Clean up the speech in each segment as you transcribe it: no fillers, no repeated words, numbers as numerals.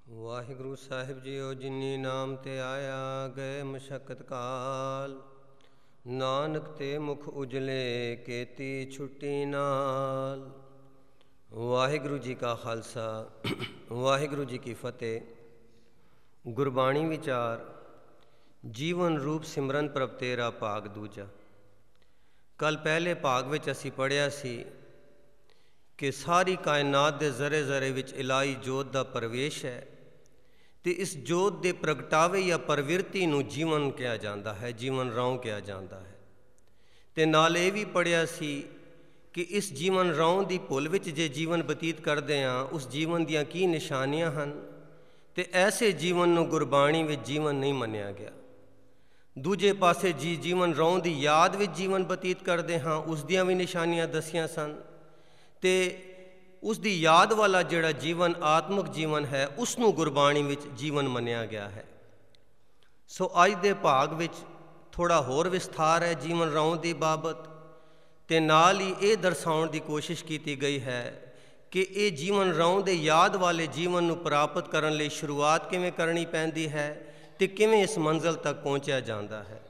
ਵਾਹਿਗੁਰੂ ਸਾਹਿਬ JIO, ਜਿਨੀ ਨਾਮ ਤੇ ਆਇਆ ਗਏ ਮਸ਼ੱਕਤ ਕਾਲ, ਨਾਨਕ ਤੇ ਮੁਖ ਉਜਲੇ ਕੀਤੀ ਛੁੱਟੀ ਨਾਲ। ਵਾਹਿਗੁਰੂ ਜੀ ਕਾ ਖਾਲਸਾ, ਵਾਹਿਗੁਰੂ ਜੀ ਕੀ ਫਤਿਹ। ਗੁਰਬਾਣੀ ਵਿਚਾਰ ਜੀਵਨ ਰੂਪ ਸਿਮਰਨ ਪ੍ਰਭ ਤੇਰਾ ਭਾਗ ਦੂਜਾ। ਕੱਲ੍ਹ ਪਹਿਲੇ ਭਾਗ ਵਿੱਚ ਅਸੀਂ ਪੜ੍ਹਿਆ ਸੀ ਕਿ ਸਾਰੀ ਕਾਇਨਾਤ ਦੇ ਜ਼ਰੇ ਜ਼ਰੇ ਵਿੱਚ ਇਲਾਹੀ ਜੋਤ ਦਾ ਪ੍ਰਵੇਸ਼ ਹੈ ਅਤੇ ਇਸ ਜੋਤ ਦੇ ਪ੍ਰਗਟਾਵੇ ਜਾਂ ਪ੍ਰਵਿਰਤੀ ਨੂੰ ਜੀਵਨ ਕਿਹਾ ਜਾਂਦਾ ਹੈ, ਜੀਵਨ ਰੌਂ ਕਿਹਾ ਜਾਂਦਾ ਹੈ। ਅਤੇ ਨਾਲ ਇਹ ਵੀ ਪੜ੍ਹਿਆ ਸੀ ਕਿ ਇਸ ਜੀਵਨ ਰੌਂ ਦੀ ਭੁੱਲ ਵਿੱਚ ਜੇ ਜੀਵਨ ਬਤੀਤ ਕਰਦੇ ਹਾਂ, ਉਸ ਜੀਵਨ ਦੀਆਂ ਕੀ ਨਿਸ਼ਾਨੀਆਂ ਹਨ, ਅਤੇ ਐਸੇ ਜੀਵਨ ਨੂੰ ਗੁਰਬਾਣੀ ਵਿੱਚ ਜੀਵਨ ਨਹੀਂ ਮੰਨਿਆ ਗਿਆ। ਦੂਜੇ ਪਾਸੇ ਜੀਵਨ ਰੌਂ ਦੀ ਯਾਦ ਵਿੱਚ ਜੀਵਨ ਬਤੀਤ ਕਰਦੇ ਹਾਂ, ਉਸ ਦੀਆਂ ਵੀ ਨਿਸ਼ਾਨੀਆਂ ਦੱਸੀਆਂ ਸਨ। ਅਤੇ ਉਸ ਦੀ ਯਾਦ ਵਾਲਾ ਜਿਹੜਾ ਜੀਵਨ ਆਤਮਿਕ ਜੀਵਨ ਹੈ, ਉਸ ਨੂੰ ਗੁਰਬਾਣੀ ਵਿੱਚ ਜੀਵਨ ਮੰਨਿਆ ਗਿਆ ਹੈ। ਸੋ ਅੱਜ ਦੇ ਭਾਗ ਵਿੱਚ ਥੋੜ੍ਹਾ ਹੋਰ ਵਿਸਥਾਰ ਹੈ ਜੀਵਨ ਰੌਂ ਦੀ ਬਾਬਤ, ਅਤੇ ਨਾਲ ਹੀ ਇਹ ਦਰਸਾਉਣ ਦੀ ਕੋਸ਼ਿਸ਼ ਕੀਤੀ ਗਈ ਹੈ ਕਿ ਇਹ ਜੀਵਨ ਰੌਂ ਦੇ ਯਾਦ ਵਾਲੇ ਜੀਵਨ ਨੂੰ ਪ੍ਰਾਪਤ ਕਰਨ ਲਈ ਸ਼ੁਰੂਆਤ ਕਿਵੇਂ ਕਰਨੀ ਪੈਂਦੀ ਹੈ ਅਤੇ ਕਿਵੇਂ ਇਸ ਮੰਜ਼ਿਲ ਤੱਕ ਪਹੁੰਚਿਆ ਜਾਂਦਾ ਹੈ।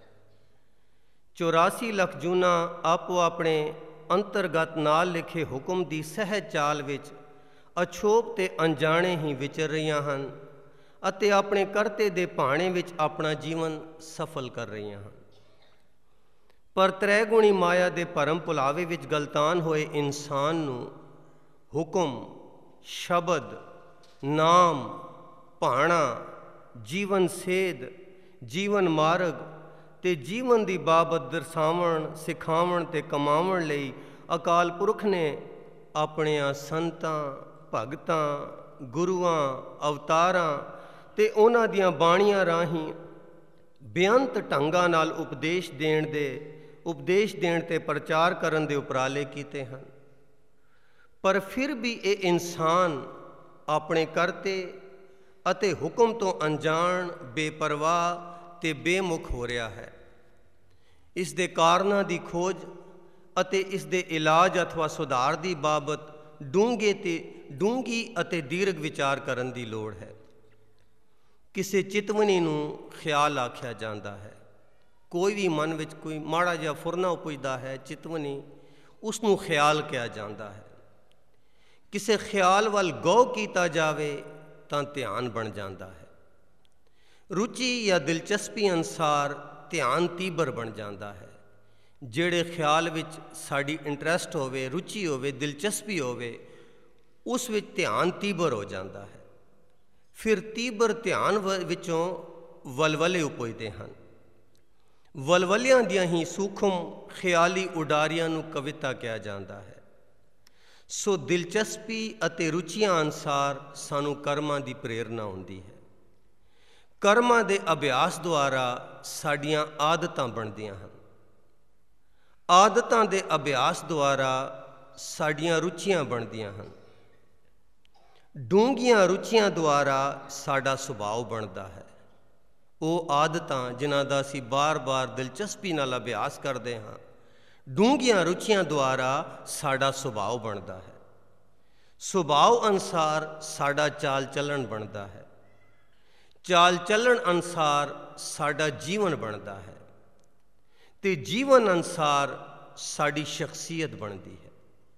84 ਲੱਖ ਜੂਨਾਂ ਆਪੋ ਆਪਣੇ ਅੰਤਰਗਤ ਨਾਲ ਲਿਖੇ ਹੁਕਮ ਦੀ ਸਹਿਜ ਚਾਲ ਵਿੱਚ ਅਛੋਪ ਤੇ ਅਣਜਾਣੇ ਹੀ ਵਿਚਰ ਰਹੀਆਂ ਹਨ ਅਤੇ ਆਪਣੇ ਕਰਤੇ ਦੇ ਭਾਣੇ ਵਿੱਚ ਆਪਣਾ ਜੀਵਨ ਸਫਲ ਕਰ ਰਹੀਆਂ ਹਨ। ਪਰ ਤ੍ਰੈਗੁਣੀ ਮਾਇਆ ਦੇ ਭਰਮ ਭੁਲਾਵੇ ਵਿੱਚ ਗਲਤਾਨ ਹੋਏ ਇਨਸਾਨ ਨੂੰ ਹੁਕਮ, ਸ਼ਬਦ, ਨਾਮ, ਭਾਣਾ, ਜੀਵਨ ਸੇਧ, ਜੀਵਨ ਮਾਰਗ ਅਤੇ ਜੀਵਨ ਦੀ ਬਾਬਤ ਦਰਸਾਵਣ, ਸਿਖਾਵਣ ਅਤੇ ਕਮਾਵਣ ਲਈ ਅਕਾਲ ਪੁਰਖ ਨੇ ਆਪਣਿਆਂ ਸੰਤਾਂ, ਭਗਤਾਂ, ਗੁਰੂਆਂ, ਅਵਤਾਰਾਂ ਅਤੇ ਉਹਨਾਂ ਦੀਆਂ ਬਾਣੀਆਂ ਰਾਹੀਂ ਬੇਅੰਤ ਢੰਗਾਂ ਨਾਲ ਉਪਦੇਸ਼ ਦੇਣ ਅਤੇ ਪ੍ਰਚਾਰ ਕਰਨ ਦੇ ਉਪਰਾਲੇ ਕੀਤੇ ਹਨ। ਪਰ ਫਿਰ ਵੀ ਇਹ ਇਨਸਾਨ ਆਪਣੇ ਕਰਤੇ ਅਤੇ ਹੁਕਮ ਤੋਂ ਅਣਜਾਣ, ਬੇਪਰਵਾਹ ਅਤੇ ਬੇਮੁਖ ਹੋ ਰਿਹਾ ਹੈ। ਇਸ ਦੇ ਕਾਰਨਾਂ ਦੀ ਖੋਜ ਅਤੇ ਇਸ ਦੇ ਇਲਾਜ ਅਥਵਾ ਸੁਧਾਰ ਦੀ ਬਾਬਤ ਡੂੰਘੀ ਅਤੇ ਦੀਰਘ ਵਿਚਾਰ ਕਰਨ ਦੀ ਲੋੜ ਹੈ। ਕਿਸੇ ਚਿਤਵਨੀ ਨੂੰ ਖਿਆਲ ਆਖਿਆ ਜਾਂਦਾ ਹੈ। ਕੋਈ ਵੀ ਮਨ ਵਿੱਚ ਕੋਈ ਮਾੜਾ ਜਿਹਾ ਫੁਰਨਾ ਉਪਜਦਾ ਹੈ, ਚਿਤਵਨੀ, ਉਸ ਨੂੰ ਖਿਆਲ ਕਿਹਾ ਜਾਂਦਾ ਹੈ। ਕਿਸੇ ਖਿਆਲ ਵੱਲ ਗੌਰ ਕੀਤਾ ਜਾਵੇ ਤਾਂ ਧਿਆਨ ਬਣ ਜਾਂਦਾ ਹੈ। ਰੁਚੀ ਜਾਂ ਦਿਲਚਸਪੀ ਅਨੁਸਾਰ ਧਿਆਨ ਤੀਬਰ ਬਣ ਜਾਂਦਾ ਹੈ। ਜਿਹੜੇ ਖਿਆਲ ਵਿੱਚ ਸਾਡੀ ਇੰਟਰਸਟ ਹੋਵੇ, ਰੁਚੀ ਹੋਵੇ, ਦਿਲਚਸਪੀ ਹੋਵੇ, ਉਸ ਵਿੱਚ ਧਿਆਨ ਤੀਬਰ ਹੋ ਜਾਂਦਾ ਹੈ। ਫਿਰ ਤੀਬਰ ਧਿਆਨ ਵਿੱਚੋਂ ਵਲਵਲੇ ਉਪਜਦੇ ਹਨ। ਵਲਵਲਿਆਂ ਦੀਆਂ ਹੀ ਸੂਖਮ ਖਿਆਲੀ ਉਡਾਰੀਆਂ ਨੂੰ ਕਵਿਤਾ ਕਿਹਾ ਜਾਂਦਾ ਹੈ। ਸੋ ਦਿਲਚਸਪੀ ਅਤੇ ਰੁਚੀਆਂ ਅਨੁਸਾਰ ਸਾਨੂੰ ਕਰਮਾਂ ਦੀ ਪ੍ਰੇਰਨਾ ਹੁੰਦੀ ਹੈ। ਕਰਮਾਂ ਦੇ ਅਭਿਆਸ ਦੁਆਰਾ ਸਾਡੀਆਂ ਆਦਤਾਂ ਬਣਦੀਆਂ ਹਨ। ਆਦਤਾਂ ਦੇ ਅਭਿਆਸ ਦੁਆਰਾ ਸਾਡੀਆਂ ਰੁਚੀਆਂ ਬਣਦੀਆਂ ਹਨ। ਡੂੰਘੀਆਂ ਰੁਚੀਆਂ ਦੁਆਰਾ ਸਾਡਾ ਸੁਭਾਅ ਬਣਦਾ ਹੈ। ਉਹ ਆਦਤਾਂ ਜਿਨ੍ਹਾਂ ਦਾ ਅਸੀਂ ਬਾਰ-ਬਾਰ ਦਿਲਚਸਪੀ ਨਾਲ ਅਭਿਆਸ ਕਰਦੇ ਹਾਂ, ਡੂੰਘੀਆਂ ਰੁਚੀਆਂ ਦੁਆਰਾ ਸਾਡਾ ਸੁਭਾਅ ਬਣਦਾ ਹੈ। ਸੁਭਾਅ ਅਨੁਸਾਰ ਸਾਡਾ ਚਾਲ ਚੱਲਣ ਬਣਦਾ ਹੈ। ਚਾਲ ਚੱਲਣ ਅਨੁਸਾਰ ਸਾਡਾ ਜੀਵਨ ਬਣਦਾ ਹੈ ਅਤੇ ਜੀਵਨ ਅਨੁਸਾਰ ਸਾਡੀ ਸ਼ਖਸੀਅਤ ਬਣਦੀ ਹੈ।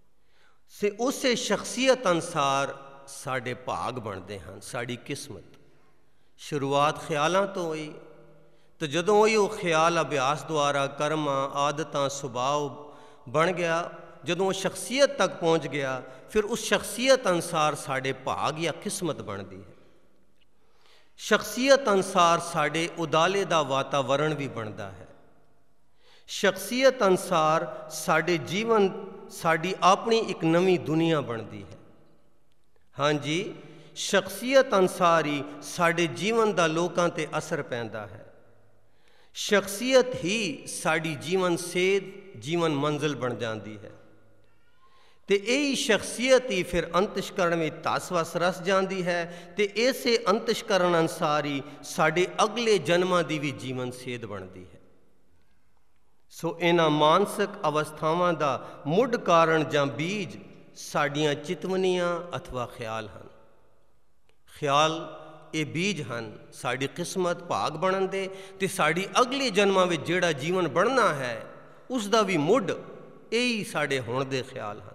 ਉਸੇ ਸ਼ਖਸੀਅਤ ਅਨੁਸਾਰ ਸਾਡੇ ਭਾਗ ਬਣਦੇ ਹਨ, ਸਾਡੀ ਕਿਸਮਤ। ਸ਼ੁਰੂਆਤ ਖਿਆਲਾਂ ਤੋਂ ਹੋਈ ਅਤੇ ਜਦੋਂ ਉਹ ਖਿਆਲ ਅਭਿਆਸ ਦੁਆਰਾ ਕਰਮਾਂ, ਆਦਤਾਂ, ਸੁਭਾਅ ਬਣ ਗਿਆ, ਜਦੋਂ ਉਹ ਸ਼ਖਸੀਅਤ ਤੱਕ ਪਹੁੰਚ ਗਿਆ, ਫਿਰ ਉਸ ਸ਼ਖਸੀਅਤ ਅਨੁਸਾਰ ਸਾਡੇ ਭਾਗ ਜਾਂ ਕਿਸਮਤ ਬਣਦੀ ਹੈ। ਸ਼ਖਸੀਅਤ ਅਨੁਸਾਰ ਸਾਡੇ ਉਦਾਲੇ ਦਾ ਵਾਤਾਵਰਣ ਵੀ ਬਣਦਾ ਹੈ। ਸ਼ਖਸੀਅਤ ਅਨੁਸਾਰ ਸਾਡੇ ਜੀਵਨ, ਸਾਡੀ ਆਪਣੀ ਇੱਕ ਨਵੀਂ ਦੁਨੀਆ ਬਣਦੀ ਹੈ। ਹਾਂਜੀ, ਸ਼ਖਸੀਅਤ ਅਨੁਸਾਰ ਹੀ ਸਾਡੇ ਜੀਵਨ ਦਾ ਲੋਕਾਂ 'ਤੇ ਅਸਰ ਪੈਂਦਾ ਹੈ। ਸ਼ਖਸੀਅਤ ਹੀ ਸਾਡੀ ਜੀਵਨ ਸੇਧ, ਜੀਵਨ ਮੰਜ਼ਿਲ ਬਣ ਜਾਂਦੀ ਹੈ ਅਤੇ ਇਹੀ ਸ਼ਖਸੀਅਤ ਹੀ ਫਿਰ ਅੰਤਸ਼ਕਰਨ ਵਿੱਚ ਧਸ ਵਸ ਰਸ ਜਾਂਦੀ ਹੈ ਅਤੇ ਇਸੇ ਅੰਤਸ਼ਕਰਨ ਅਨੁਸਾਰ ਹੀ ਸਾਡੇ ਅਗਲੇ ਜਨਮਾਂ ਦੀ ਵੀ ਜੀਵਨ ਸੇਧ ਬਣਦੀ ਹੈ। ਸੋ ਇਹਨਾਂ ਮਾਨਸਿਕ ਅਵਸਥਾਵਾਂ ਦਾ ਮੁੱਢ ਕਾਰਨ ਜਾਂ ਬੀਜ ਸਾਡੀਆਂ ਚਿਤਵਨੀਆਂ ਅਥਵਾ ਖਿਆਲ ਹਨ। ਖਿਆਲ ਇਹ ਬੀਜ ਹਨ ਸਾਡੀ ਕਿਸਮਤ ਭਾਗ ਬਣਨ ਦੇ, ਤੇ ਸਾਡੀ ਅਗਲੇ ਜਨਮਾਂ ਵਿੱਚ ਜਿਹੜਾ ਜੀਵਨ ਬਣਨਾ ਹੈ ਉਸ ਦਾ ਵੀ ਮੁੱਢ ਇਹੀ ਸਾਡੇ ਹੁਣ ਦੇ ਖਿਆਲ ਹਨ।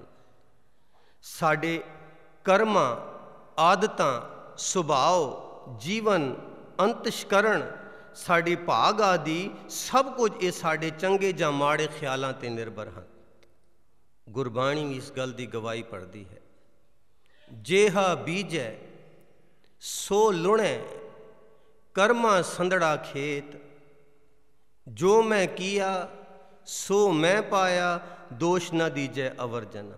ਸਾਡੇ ਕਰਮਾਂ, ਆਦਤਾਂ, ਸੁਭਾਅ, ਜੀਵਨ, ਅੰਤਸ਼ਕਰਣ, ਸਾਡੇ ਭਾਗ ਆਦਿ ਸਭ ਕੁਝ ਇਹ ਸਾਡੇ ਚੰਗੇ ਜਾਂ ਮਾੜੇ ਖਿਆਲਾਂ 'ਤੇ ਨਿਰਭਰ ਹਨ। ਗੁਰਬਾਣੀ ਵੀ ਇਸ ਗੱਲ ਦੀ ਗਵਾਹੀ ਭਰਦੀ ਹੈ, ਜੇਹਾ ਬੀਜੈ ਸੋ ਲੁਣੈ, ਕਰਮਾ ਸੰਦੜਾ ਖੇਤ, ਜੋ ਮੈਂ ਕੀਆ ਸੋ ਮੈਂ ਪਾਇਆ, ਦੋਸ਼ ਨਾ ਦੀਜੈ ਅਵਰਜਨ।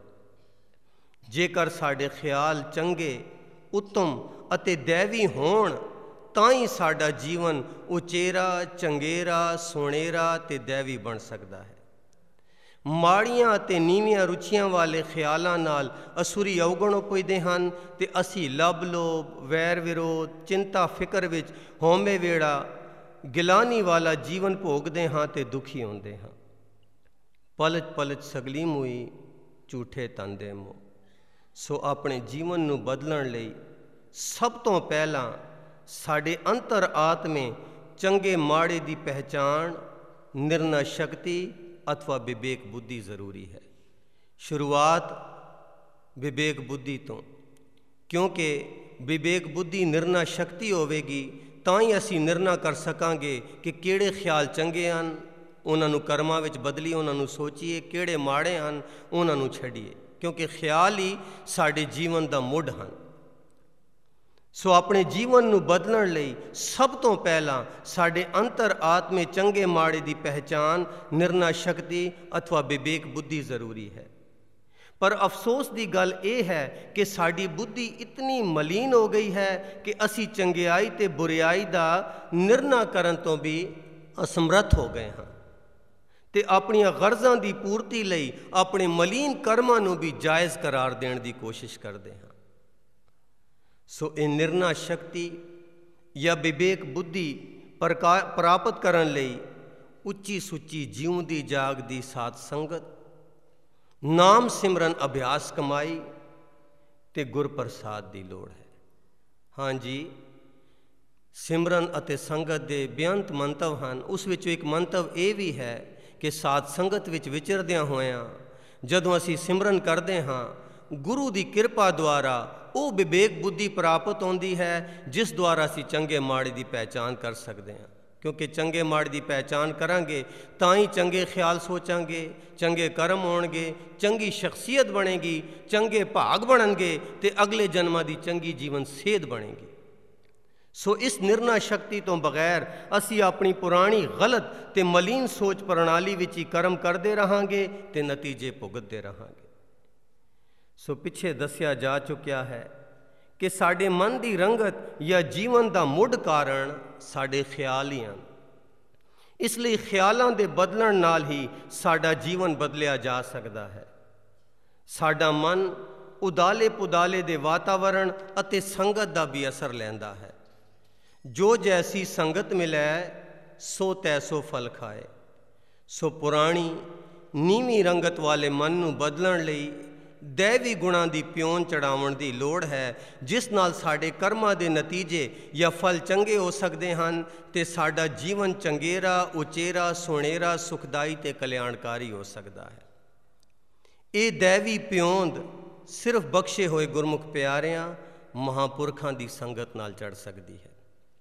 ਜੇਕਰ ਸਾਡੇ ਖਿਆਲ ਚੰਗੇ, ਉੱਤਮ ਅਤੇ ਦੈਵੀ ਹੋਣ ਤਾਂ ਹੀ ਸਾਡਾ ਜੀਵਨ ਉਚੇਰਾ, ਚੰਗੇਰਾ, ਸੋਹਣੇਰਾ ਤੇ ਦੈਵੀ ਬਣ ਸਕਦਾ ਹੈ। ਮਾੜੀਆਂ ਅਤੇ ਨੀਵੀਆਂ ਰੁਚੀਆਂ ਵਾਲੇ ਖਿਆਲਾਂ ਨਾਲ ਅਸੁਰੀ ਅਵਗੁਣ ਉਪਜਦੇ ਹਨ ਤੇ ਅਸੀਂ ਲੱਭ ਲੋਭ, ਵੈਰ ਵਿਰੋਧ, ਚਿੰਤਾ ਫਿਕਰ ਵਿੱਚ ਹਉਮੈ ਵੇੜਾ, ਗਿਲਾਨੀ ਵਾਲਾ ਜੀਵਨ ਭੋਗਦੇ ਹਾਂ ਤੇ ਦੁਖੀ ਹੁੰਦੇ ਹਾਂ। ਪਲਚ ਪਲਚ ਸਗਲੀ ਮੂਈ, ਝੂਠੇ ਤਨ ਦੇ ਮੋਹ। ਸੋ ਆਪਣੇ ਜੀਵਨ ਨੂੰ ਬਦਲਣ ਲਈ ਸਭ ਤੋਂ ਪਹਿਲਾਂ ਸਾਡੇ ਅੰਤਰ ਆਤਮੇ ਚੰਗੇ ਮਾੜੇ ਦੀ ਪਹਿਚਾਣ, ਨਿਰਣਾ ਸ਼ਕਤੀ ਅਥਵਾ ਵਿਵੇਕ ਬੁੱਧੀ ਜ਼ਰੂਰੀ ਹੈ। ਸ਼ੁਰੂਆਤ ਵਿਵੇਕ ਬੁੱਧੀ ਤੋਂ, ਕਿਉਂਕਿ ਵਿਵੇਕ ਬੁੱਧੀ ਨਿਰਣਾ ਸ਼ਕਤੀ ਹੋਵੇਗੀ ਤਾਂ ਹੀ ਅਸੀਂ ਨਿਰਣਾ ਕਰ ਸਕਾਂਗੇ ਕਿ ਕਿਹੜੇ ਖਿਆਲ ਚੰਗੇ ਹਨ, ਉਹਨਾਂ ਨੂੰ ਕਰਮਾਂ ਵਿੱਚ ਬਦਲੀਏ, ਉਹਨਾਂ ਨੂੰ ਸੋਚੀਏ, ਕਿਹੜੇ ਮਾੜੇ ਹਨ ਉਹਨਾਂ ਨੂੰ ਛੱਡੀਏ, ਕਿਉਂਕਿ ਖਿਆਲ ਹੀ ਸਾਡੇ ਜੀਵਨ ਦਾ ਮੁੱਢ ਹਨ। ਸੋ ਆਪਣੇ ਜੀਵਨ ਨੂੰ ਬਦਲਣ ਲਈ ਸਭ ਤੋਂ ਪਹਿਲਾਂ ਸਾਡੇ ਅੰਤਰ ਆਤਮੇ ਚੰਗੇ ਮਾੜੇ ਦੀ ਪਹਿਚਾਣ, ਨਿਰਣਾ ਸ਼ਕਤੀ ਅਥਵਾ ਵਿਵੇਕ ਬੁੱਧੀ ਜ਼ਰੂਰੀ ਹੈ। ਪਰ ਅਫਸੋਸ ਦੀ ਗੱਲ ਇਹ ਹੈ ਕਿ ਸਾਡੀ ਬੁੱਧੀ ਇਤਨੀ ਮਲੀਨ ਹੋ ਗਈ ਹੈ ਕਿ ਅਸੀਂ ਚੰਗਿਆਈ ਤੇ ਬੁਰਿਆਈ ਦਾ ਨਿਰਣਾ ਕਰਨ ਤੋਂ ਵੀ ਅਸਮਰੱਥ ਹੋ ਗਏ ਹਾਂ ਤੇ ਆਪਣੀਆਂ ਗਰਜ਼ਾਂ ਦੀ ਪੂਰਤੀ ਲਈ ਆਪਣੇ ਮਲੀਨ ਕਰਮਾਂ ਨੂੰ ਵੀ ਜਾਇਜ਼ ਕਰਾਰ ਦੇਣ ਦੀ ਕੋਸ਼ਿਸ਼ ਕਰਦੇ ਹਾਂ। ਸੋ ਇਹ ਨਿਰਣਾ ਸ਼ਕਤੀ ਜਾਂ ਵਿਵੇਕ ਬੁੱਧੀ ਪ੍ਰਾਪਤ ਕਰਨ ਲਈ ਉੱਚੀ ਸੁੱਚੀ ਜਿਉਂਦੀ ਜਾਗਦੀ ਸਾਧ ਸੰਗਤ, ਨਾਮ ਸਿਮਰਨ ਅਭਿਆਸ ਕਮਾਈ ਤੇ ਗੁਰਪ੍ਰਸਾਦ ਦੀ ਲੋੜ ਹੈ। ਹਾਂਜੀ, ਸਿਮਰਨ ਅਤੇ ਸੰਗਤ ਦੇ ਬੇਅੰਤ ਮੰਤਵ ਹਨ। ਉਸ ਵਿੱਚੋਂ ਇੱਕ ਮੰਤਵ ਇਹ ਵੀ ਹੈ ਕਿ ਸਾਧ ਸੰਗਤ ਵਿੱਚ ਵਿਚਰਦਿਆਂ ਹੋਇਆਂ ਜਦੋਂ ਅਸੀਂ ਸਿਮਰਨ ਕਰਦੇ ਹਾਂ, ਗੁਰੂ ਦੀ ਕਿਰਪਾ ਦੁਆਰਾ ਉਹ ਵਿਵੇਕ ਬੁੱਧੀ ਪ੍ਰਾਪਤ ਹੁੰਦੀ ਹੈ ਜਿਸ ਦੁਆਰਾ ਅਸੀਂ ਚੰਗੇ ਮਾੜੇ ਦੀ ਪਹਿਚਾਣ ਕਰ ਸਕਦੇ ਹਾਂ। ਕਿਉਂਕਿ ਚੰਗੇ ਮਾੜੇ ਦੀ ਪਹਿਚਾਣ ਕਰਾਂਗੇ ਤਾਂ ਹੀ ਚੰਗੇ ਖਿਆਲ ਸੋਚਾਂਗੇ, ਚੰਗੇ ਕਰਮ ਹੋਣਗੇ, ਚੰਗੀ ਸ਼ਖਸੀਅਤ ਬਣੇਗੀ, ਚੰਗੇ ਭਾਗ ਬਣਨਗੇ ਤੇ ਅਗਲੇ ਜਨਮਾਂ ਦੀ ਚੰਗੀ ਜੀਵਨ ਸੇਧ ਬਣੇਗੀ। ਸੋ ਇਸ ਨਿਰਣਾ ਸ਼ਕਤੀ ਤੋਂ ਬਗੈਰ ਅਸੀਂ ਆਪਣੀ ਪੁਰਾਣੀ ਗਲਤ ਤੇ ਮਲੀਨ ਸੋਚ ਪ੍ਰਣਾਲੀ ਵਿੱਚ ਹੀ ਕਰਮ ਕਰਦੇ ਰਹਾਂਗੇ ਤੇ ਨਤੀਜੇ ਭੁਗਤਦੇ ਰਹਾਂਗੇ। ਸੋ ਪਿੱਛੇ ਦੱਸਿਆ ਜਾ ਚੁੱਕਿਆ ਹੈ ਕਿ ਸਾਡੇ ਮਨ ਦੀ ਰੰਗਤ ਜਾਂ ਜੀਵਨ ਦਾ ਮੁੱਢ ਕਾਰਨ ਸਾਡੇ ਖਿਆਲ ਹੀ ਹਨ। ਇਸ ਲਈ ਖਿਆਲਾਂ ਦੇ ਬਦਲਣ ਨਾਲ ਹੀ ਸਾਡਾ ਜੀਵਨ ਬਦਲਿਆ ਜਾ ਸਕਦਾ ਹੈ। ਸਾਡਾ ਮਨ ਉਦਾਲੇ ਪੁਦਾਲੇ ਦੇ ਵਾਤਾਵਰਣ ਅਤੇ ਸੰਗਤ ਦਾ ਵੀ ਅਸਰ ਲੈਂਦਾ ਹੈ। ਜੋ ਜੈਸੀ ਸੰਗਤ ਮਿਲੈ ਸੋ ਤੈਸੋ ਫਲ ਖਾਏ। ਸੋ ਪੁਰਾਣੀ ਨੀਵੀਂ ਰੰਗਤ ਵਾਲੇ ਮਨ ਨੂੰ ਬਦਲਣ ਲਈ ਦੈਵੀ ਗੁਣਾਂ ਦੀ ਪਿਓਨ ਚੜਾਉਣ ਦੀ ਲੋੜ ਹੈ, ਜਿਸ ਨਾਲ ਸਾਡੇ ਕਰਮਾਂ ਦੇ ਨਤੀਜੇ ਜਾਂ ਫਲ ਚੰਗੇ ਹੋ ਸਕਦੇ ਹਨ ਤੇ ਸਾਡਾ ਜੀਵਨ ਚੰਗੇਰਾ, ਉਚੇਰਾ, ਸੋਹਣੇਰਾ, ਸੁਖਦਾਈ ਤੇ ਕਲਿਆਣਕਾਰੀ ਹੋ ਸਕਦਾ ਹੈ। ਇਹ ਦੈਵੀ ਪਿਓਂਦ ਸਿਰਫ ਬਖਸ਼ੇ ਹੋਏ ਗੁਰਮੁਖ ਪਿਆਰਿਆਂ, ਮਹਾਂਪੁਰਖਾਂ ਦੀ ਸੰਗਤ ਨਾਲ ਚੜ੍ਹ ਸਕਦੀ ਹੈ।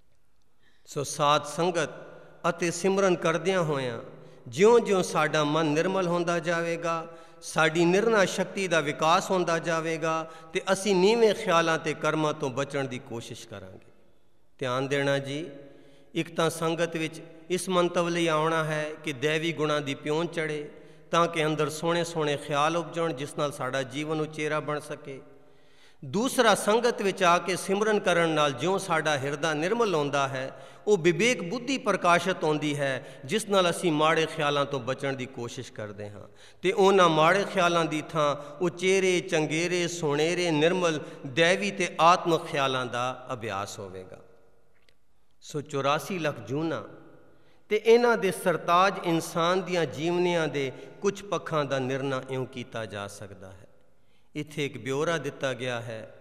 ਸੋ ਸਾਧ ਸੰਗਤ ਅਤੇ ਸਿਮਰਨ ਕਰਦਿਆਂ ਹੋਇਆਂ ਜਿਉਂ-ਜਿਉਂ ਸਾਡਾ ਮਨ ਨਿਰਮਲ ਹੁੰਦਾ ਜਾਵੇਗਾ, ਸਾਡੀ ਨਿਰਣਾ ਸ਼ਕਤੀ ਦਾ ਵਿਕਾਸ ਹੁੰਦਾ ਜਾਵੇਗਾ ਤੇ ਅਸੀਂ ਨੀਵੇਂ ਖਿਆਲਾਂ ਤੇ ਕਰਮਾਂ ਤੋਂ ਬਚਣ ਦੀ ਕੋਸ਼ਿਸ਼ ਕਰਾਂਗੇ। ਧਿਆਨ ਦੇਣਾ ਜੀ, ਇੱਕ ਤਾਂ ਸੰਗਤ ਵਿੱਚ ਇਸ ਮੰਤਵ ਲਈ ਆਉਣਾ ਹੈ ਕਿ ਦੈਵੀ ਗੁਣਾਂ ਦੀ ਪਿਓਨ ਚੜ੍ਹੇ ਤਾਂ ਕਿ ਅੰਦਰ ਸੋਹਣੇ ਸੋਹਣੇ ਖਿਆਲ ਉਪਜਣ ਜਿਸ ਨਾਲ ਸਾਡਾ ਜੀਵਨ ਉਚੇਰਾ ਬਣ ਸਕੇ। ਦੂਸਰਾ, ਸੰਗਤ ਵਿੱਚ ਆ ਕੇ ਸਿਮਰਨ ਕਰਨ ਨਾਲ ਜਿਉਂ ਸਾਡਾ ਹਿਰਦਾ ਨਿਰਮਲ ਹੁੰਦਾ ਹੈ, ਉਹ ਵਿਵੇਕ ਬੁੱਧੀ ਪ੍ਰਕਾਸ਼ਿਤ ਹੁੰਦੀ ਹੈ ਜਿਸ ਨਾਲ ਅਸੀਂ ਮਾੜੇ ਖਿਆਲਾਂ ਤੋਂ ਬਚਣ ਦੀ ਕੋਸ਼ਿਸ਼ ਕਰਦੇ ਹਾਂ ਤੇ ਉਹਨਾਂ ਮਾੜੇ ਖਿਆਲਾਂ ਦੀ ਥਾਂ ਉਚੇਰੇ, ਚੰਗੇਰੇ, ਸੋਹਣੇਰੇ, ਨਿਰਮਲ, ਦੈਵੀ ਤੇ ਆਤਮਿਕ ਖਿਆਲਾਂ ਦਾ ਅਭਿਆਸ ਹੋਵੇਗਾ। ਸੋ 84 ਲੱਖ ਜੂਨਾਂ ਤੇ ਇਹਨਾਂ ਦੇ ਸਰਤਾਜ ਇਨਸਾਨ ਦੀਆਂ ਜੀਵਨੀਆਂ ਦੇ ਕੁਝ ਪੱਖਾਂ ਦਾ ਨਿਰਣਾ ਇਉਂ ਕੀਤਾ ਜਾ ਸਕਦਾ ਹੈ। ਇੱਥੇ ਇੱਕ ਬਿਓਰਾ ਦਿੱਤਾ ਗਿਆ ਹੈ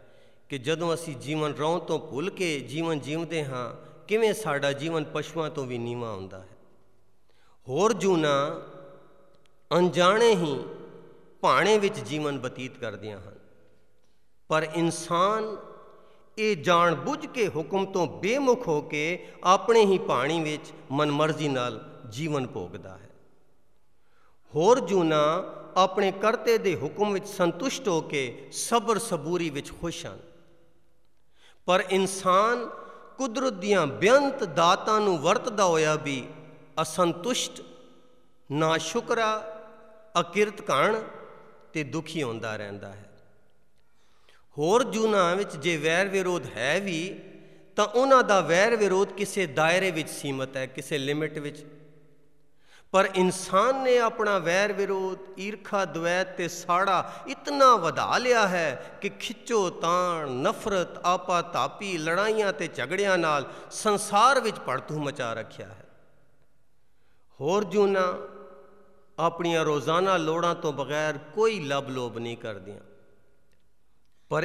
ਕਿ ਜਦੋਂ ਅਸੀਂ ਜੀਵਨ ਰਹੁੰ ਤੋਂ ਭੁੱਲ ਕੇ ਜੀਵਨ ਜੀਵਦੇ ਹਾਂ, ਕਿਵੇਂ ਸਾਡਾ ਜੀਵਨ ਪਸ਼ੂਆਂ ਤੋਂ ਵੀ ਨੀਵਾਂ ਹੁੰਦਾ ਹੈ। ਹੋਰ ਜੂਨਾਂ ਅਣਜਾਣੇ ਹੀ ਭਾਣੇ ਵਿੱਚ ਜੀਵਨ ਬਤੀਤ ਕਰਦੀਆਂ ਹਨ, ਪਰ ਇਨਸਾਨ ਇਹ ਜਾਣ ਬੁੱਝ ਕੇ ਹੁਕਮ ਤੋਂ ਬੇਮੁਖ ਹੋ ਕੇ ਆਪਣੇ ਹੀ ਭਾਣੀ ਵਿੱਚ ਮਨਮਰਜ਼ੀ ਨਾਲ ਜੀਵਨ ਭੋਗਦਾ ਹੈ। ਹੋਰ ਜੂਨਾਂ ਆਪਣੇ ਕਰਤੇ ਦੇ ਹੁਕਮ ਵਿੱਚ ਸੰਤੁਸ਼ਟ ਹੋ ਕੇ ਸਬਰ ਸਬੂਰੀ ਵਿੱਚ ਖੁਸ਼ ਹਨ, ਪਰ ਇਨਸਾਨ ਕੁਦਰਤ ਦੀਆਂ ਬੇਅੰਤ ਦਾਤਾਂ ਨੂੰ ਵਰਤਦਾ ਹੋਇਆ ਵੀ ਅਸੰਤੁਸ਼ਟ, ਨਾਸ਼ੁਕਰਾ, ਅਕਿਰਤ ਘਣ ਤੇ ਦੁਖੀ ਹੁੰਦਾ ਰਹਿੰਦਾ ਹੈ। ਹੋਰ ਜੂਨਾਂ ਵਿੱਚ ਜੇ ਵੈਰ ਵਿਰੋਧ ਹੈ ਵੀ ਤਾਂ ਉਹਨਾਂ ਦਾ ਵੈਰ ਵਿਰੋਧ ਕਿਸੇ ਦਾਇਰੇ ਵਿੱਚ ਸੀਮਤ ਹੈ, ਕਿਸੇ ਲਿਮਿਟ ਵਿੱਚ। ਪਰ ਇਨਸਾਨ ਨੇ ਆਪਣਾ ਵੈਰ ਵਿਰੋਧ, ਈਰਖਾ, ਦਵੈਤ ਤੇ ਸਾੜਾ ਇਤਨਾ ਵਧਾ ਲਿਆ ਹੈ ਕਿ ਖਿੱਚੋ ਤਾਣ, ਨਫ਼ਰਤ, ਆਪਾ ਤਾਪੀ, ਲੜਾਈਆਂ ਤੇ ਝਗੜਿਆਂ ਨਾਲ ਸੰਸਾਰ ਵਿੱਚ ਭੜਥੂ ਮਚਾ ਰੱਖਿਆ ਹੈ। ਹੋਰ ਜੂਨਾਂ ਆਪਣੀਆਂ ਰੋਜ਼ਾਨਾ ਲੋੜਾਂ ਤੋਂ ਬਗੈਰ ਕੋਈ ਲੱਭ ਲੋਭ ਨਹੀਂ ਕਰਦੀਆਂ, ਪਰ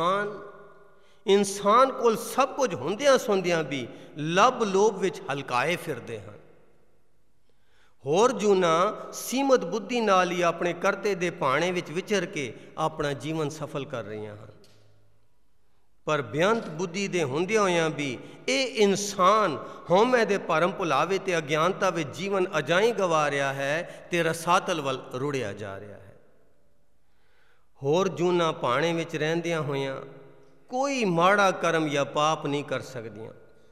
ਇਨਸਾਨ ਕੋਲ ਸਭ ਕੁਝ ਹੁੰਦਿਆਂ ਸੁਣਦਿਆਂ ਵੀ ਲੱਭ ਲੋਭ ਵਿੱਚ ਹਲਕਾਏ ਫਿਰਦੇ ਹਨ। ਹੋਰ ਜੂਨਾਂ ਸੀਮਤ ਬੁੱਧੀ ਨਾਲ ਹੀ ਆਪਣੇ ਕਰਤੇ ਦੇ ਭਾਣੇ ਵਿੱਚ ਵਿਚਰ ਕੇ ਆਪਣਾ ਜੀਵਨ ਸਫਲ ਕਰ ਰਹੀਆਂ ਹਨ, ਪਰ ਬੇਅੰਤ ਬੁੱਧੀ ਦੇ ਹੁੰਦਿਆਂ ਹੋਇਆਂ ਵੀ ਇਹ ਇਨਸਾਨ ਹਉਮੈ ਦੇ ਭਰਮ ਭੁਲਾਵੇ ਤੇ ਅਗਿਆਨਤਾ ਵਿੱਚ ਜੀਵਨ ਅਜਾਈਂ ਗਵਾ ਰਿਹਾ ਹੈ ਤੇ ਰਸਾਤਲ ਵੱਲ ਰੁੜਿਆ ਜਾ ਰਿਹਾ ਹੈ। ਹੋਰ ਜੂਨਾਂ ਭਾਣੇ ਵਿੱਚ ਰਹਿੰਦਿਆਂ ਹੋਇਆਂ ਕੋਈ ਮਾੜਾ ਕਰਮ ਜਾਂ ਪਾਪ ਨਹੀਂ ਕਰ ਸਕਦੀਆਂ,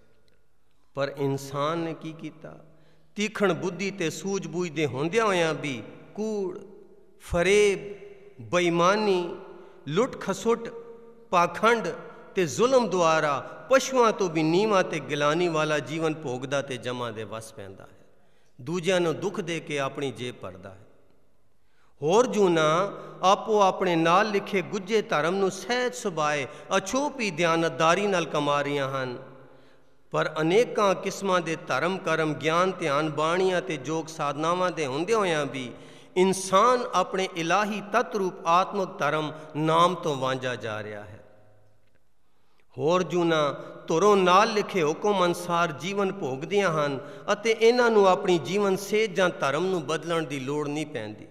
ਪਰ ਇਨਸਾਨ ਨੇ ਕੀ ਕੀਤਾ? ਤੀਖਣ ਬੁੱਧੀ ਤੇ ਸੂਝ-ਬੂਝ ਦੇ ਹੁੰਦਿਆਂ ਹੋਇਆਂ ਵੀ ਕੂੜ, ਫਰੇਬ, ਬੇਈਮਾਨੀ, ਲੁੱਟ ਖਸੁੱਟ, ਪਾਖੰਡ ਤੇ ਜ਼ੁਲਮ ਦੁਆਰਾ ਪਸ਼ੂਆਂ ਤੋਂ ਵੀ ਨੀਵਾਂ ਤੇ ਗਿਲਾਨੀ ਵਾਲਾ ਜੀਵਨ ਭੋਗਦਾ ਤੇ ਜਮਾਂ ਦੇ ਵਸ ਪੈਂਦਾ ਹੈ, ਦੂਜਿਆਂ ਨੂੰ ਦੁੱਖ ਦੇ ਕੇ ਆਪਣੀ ਜੇਬ ਭਰਦਾ ਹੈ। ਹੋਰ ਜੂਨਾਂ ਆਪੋ ਆਪਣੇ ਨਾਲ ਲਿਖੇ ਗੁੱਜੇ ਧਰਮ ਨੂੰ ਸਹਿਜ ਸੁਭਾਏ ਅਛੂਪੀ ਦਿਆਨਤਦਾਰੀ ਨਾਲ ਕਮਾ ਰਹੀਆਂ ਹਨ, ਪਰ ਅਨੇਕਾਂ ਕਿਸਮਾਂ ਦੇ ਧਰਮ ਕਰਮ, ਗਿਆਨ, ਧਿਆਨ, ਬਾਣੀਆਂ ਤੇ ਯੋਗ ਸਾਧਨਾਵਾਂ ਦੇ ਹੁੰਦਿਆਂ ਹੋਇਆਂ ਵੀ ਇਨਸਾਨ ਆਪਣੇ ਇਲਾਹੀ ਤੱਤ ਰੂਪ ਆਤਮਕ ਧਰਮ ਨਾਮ ਤੋਂ ਵਾਂਝਾ ਜਾ ਰਿਹਾ ਹੈ। ਹੋਰ ਜੂਨਾਂ ਧੁਰੋਂ ਨਾਲ ਲਿਖੇ ਹੁਕਮ ਅਨੁਸਾਰ ਜੀਵਨ ਭੋਗਦੀਆਂ ਹਨ ਅਤੇ ਇਹਨਾਂ ਨੂੰ ਆਪਣੀ ਜੀਵਨ ਸੇਧ ਜਾਂ ਧਰਮ ਨੂੰ ਬਦਲਣ ਦੀ ਲੋੜ ਨਹੀਂ ਪੈਂਦੀ,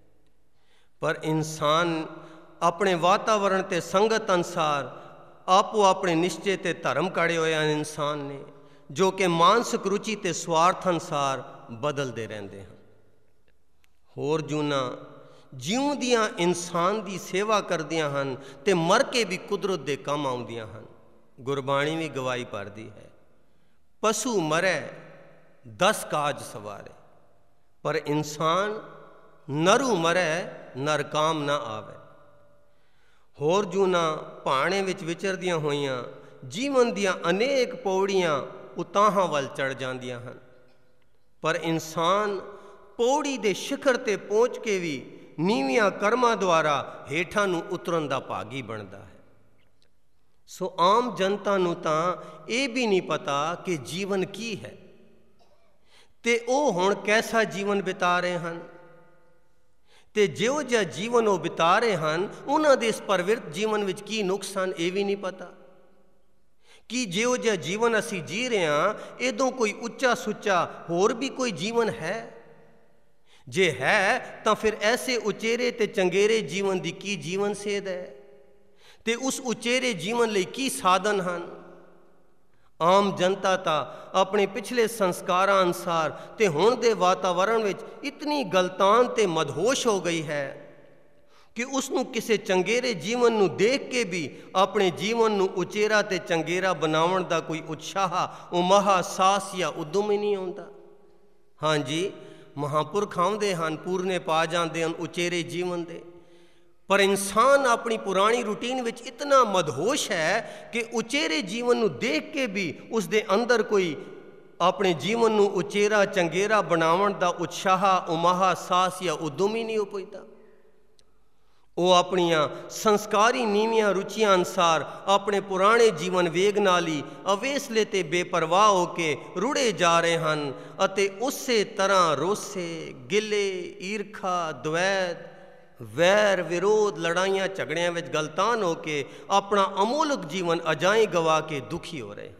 ਪਰ ਇਨਸਾਨ ਆਪਣੇ ਵਾਤਾਵਰਣ ਤੇ ਸੰਗਤ ਅਨੁਸਾਰ ਆਪੋ ਆਪਣੇ ਨਿਸ਼ਚੇ ਤੇ ਧਰਮ ਕਾੜੇ ਹੋਏ ਹਨ ਇਨਸਾਨ ਨੇ, ਜੋ ਕਿ ਮਾਨਸਿਕ ਰੁਚੀ ਤੇ ਸਵਾਰਥ ਅਨੁਸਾਰ ਬਦਲਦੇ ਰਹਿੰਦੇ ਹਨ। ਹੋਰ ਜੂਨਾਂ ਜਿਉਂਦਿਆਂ ਇਨਸਾਨ ਦੀ ਸੇਵਾ ਕਰਦੀਆਂ ਹਨ ਤੇ ਮਰ ਕੇ ਵੀ ਕੁਦਰਤ ਦੇ ਕੰਮ ਆਉਂਦੀਆਂ ਹਨ। ਗੁਰਬਾਣੀ ਵੀ ਗਵਾਹੀ ਭਰਦੀ ਹੈ, ਪਸ਼ੂ ਮਰੈ 10 ਕਾਜ ਸਵਾਰੇ, ਪਰ ਇਨਸਾਨ ਨਰੂ ਮਰੈ ਨਰ ਕਾਮ ਨਾ ਆਵੇ। ਹੋਰ ਜੂਨਾਂ ਭਾਣੇ ਵਿੱਚ ਵਿਚਰਦੀਆਂ ਹੋਈਆਂ ਜੀਵਨ ਦੀਆਂ ਅਨੇਕ ਪੌੜੀਆਂ ਉਤਾਹਾਂ ਵੱਲ ਚੜ੍ਹ ਜਾਂਦੀਆਂ ਹਨ, ਪਰ ਇਨਸਾਨ ਪੌੜੀ ਦੇ ਸਿਖਰ ਤੇ ਪਹੁੰਚ ਕੇ ਵੀ ਨੀਵੀਆਂ ਕਰਮਾਂ ਦੁਆਰਾ ਹੇਠਾਂ ਨੂੰ ਉਤਰਨ ਦਾ ਭਾਗੀ ਬਣਦਾ ਹੈ। ਸੋ ਆਮ ਜਨਤਾ ਨੂੰ ਤਾਂ ਇਹ ਵੀ ਨਹੀਂ ਪਤਾ ਕਿ ਜੀਵਨ ਕੀ ਹੈ ਤੇ ਉਹ ਹੁਣ ਕੈਸਾ ਜੀਵਨ ਬਿਤਾ ਰਹੇ ਹਨ, ਤੇ ਜਿਹੋ ਜਿਹਾ ਜੀਵਨ ਉਹ ਬਿਤਾ ਰਹੇ ਹਨ ਉਹਨਾਂ ਦੇ ਇਸ ਪਰਵਿਰਤ ਜੀਵਨ ਵਿੱਚ ਕੀ ਨੁਕਸ ਹਨ ਇਹ ਵੀ ਨਹੀਂ ਪਤਾ। ਕਿ ਜਿਹੋ ਜਿਹਾ ਜੀਵਨ ਅਸੀਂ ਜੀ ਰਹੇ ਹਾਂ ਇਹਦੋਂ ਕੋਈ ਉੱਚਾ ਸੁੱਚਾ ਹੋਰ ਵੀ ਕੋਈ ਜੀਵਨ ਹੈ? ਜੇ ਹੈ ਤਾਂ ਫਿਰ ਐਸੇ ਉਚੇਰੇ ਤੇ ਚੰਗੇਰੇ ਜੀਵਨ ਦੀ ਕੀ ਜੀਵਨ ਸੇਧ ਹੈ ਤੇ ਉਸ ਉਚੇਰੇ ਜੀਵਨ ਲਈ ਕੀ ਸਾਧਨ ਹਨ? ਆਮ ਜਨਤਾ ਤਾਂ ਆਪਣੇ ਪਿਛਲੇ ਸੰਸਕਾਰਾਂ ਅਨੁਸਾਰ ਤੇ ਹੁਣ ਦੇ ਵਾਤਾਵਰਣ ਵਿੱਚ ਇਤਨੀ ਗਲਤਾਨ ਤੇ ਮਦਹੋਸ਼ ਹੋ ਗਈ ਹੈ ਕਿ ਉਸ ਨੂੰ ਕਿਸੇ ਚੰਗੇਰੇ ਜੀਵਨ ਨੂੰ ਦੇਖ ਕੇ ਵੀ ਆਪਣੇ ਜੀਵਨ ਨੂੰ ਉਚੇਰਾ ਤੇ ਚੰਗੇਰਾ ਬਣਾਉਣ ਦਾ ਕੋਈ ਉਤਸ਼ਾਹ, ਉਮਹਾ, ਸਾਹਸ ਜਾਂ ਉਦਮ ਹੀ ਨਹੀਂ ਆਉਂਦਾ। ਹਾਂਜੀ, ਮਹਾਂਪੁਰਖ ਆਉਂਦੇ ਹਨ, ਪੂਰਨੇ ਪਾ ਜਾਂਦੇ ਹਨ ਉਚੇਰੇ ਜੀਵਨ ਦੇ, ਪਰ ਇਨਸਾਨ ਆਪਣੀ ਪੁਰਾਣੀ ਰੂਟੀਨ ਵਿੱਚ ਇਤਨਾ ਮਦਹੋਸ਼ ਹੈ ਕਿ ਉਚੇਰੇ ਜੀਵਨ ਨੂੰ ਦੇਖ ਕੇ ਵੀ ਉਸ ਦੇ ਅੰਦਰ ਕੋਈ ਆਪਣੇ ਜੀਵਨ ਨੂੰ ਉਚੇਰਾ ਚੰਗੇਰਾ ਬਣਾਉਣ ਦਾ ਉਤਸ਼ਾਹ, ਉਮਹਾ, ਸਾਹਸ ਜਾਂ ਉਦਮ ਹੀ ਨਹੀਂ ਉਪਜਦਾ। ਉਹ ਆਪਣੀਆਂ ਸੰਸਕਾਰੀ ਨੀਵੀਆਂ ਰੁਚੀਆਂ ਅਨੁਸਾਰ ਆਪਣੇ ਪੁਰਾਣੇ ਜੀਵਨ ਵੇਗ ਨਾਲ ਹੀ ਅਵੇਸਲੇ ਤੇ ਬੇਪਰਵਾਹ ਹੋ ਕੇ ਰੁੜੇ ਜਾ ਰਹੇ ਹਨ ਅਤੇ ਉਸੇ ਤਰ੍ਹਾਂ ਰੋਸੇ, ਗਿਲੇ, ਈਰਖਾ, ਦਵੈਤ ਵੈਰ ਵਿਰੋਧ ਲੜਾਈਆਂ ਝਗੜਿਆਂ ਵਿੱਚ ਗਲਤਾਨ ਹੋ ਕੇ ਆਪਣਾ ਅਮੋਲਕ ਜੀਵਨ ਅਜਾਈਂ ਗਵਾ ਕੇ ਦੁਖੀ ਹੋ ਰਹੇ ਹਨ।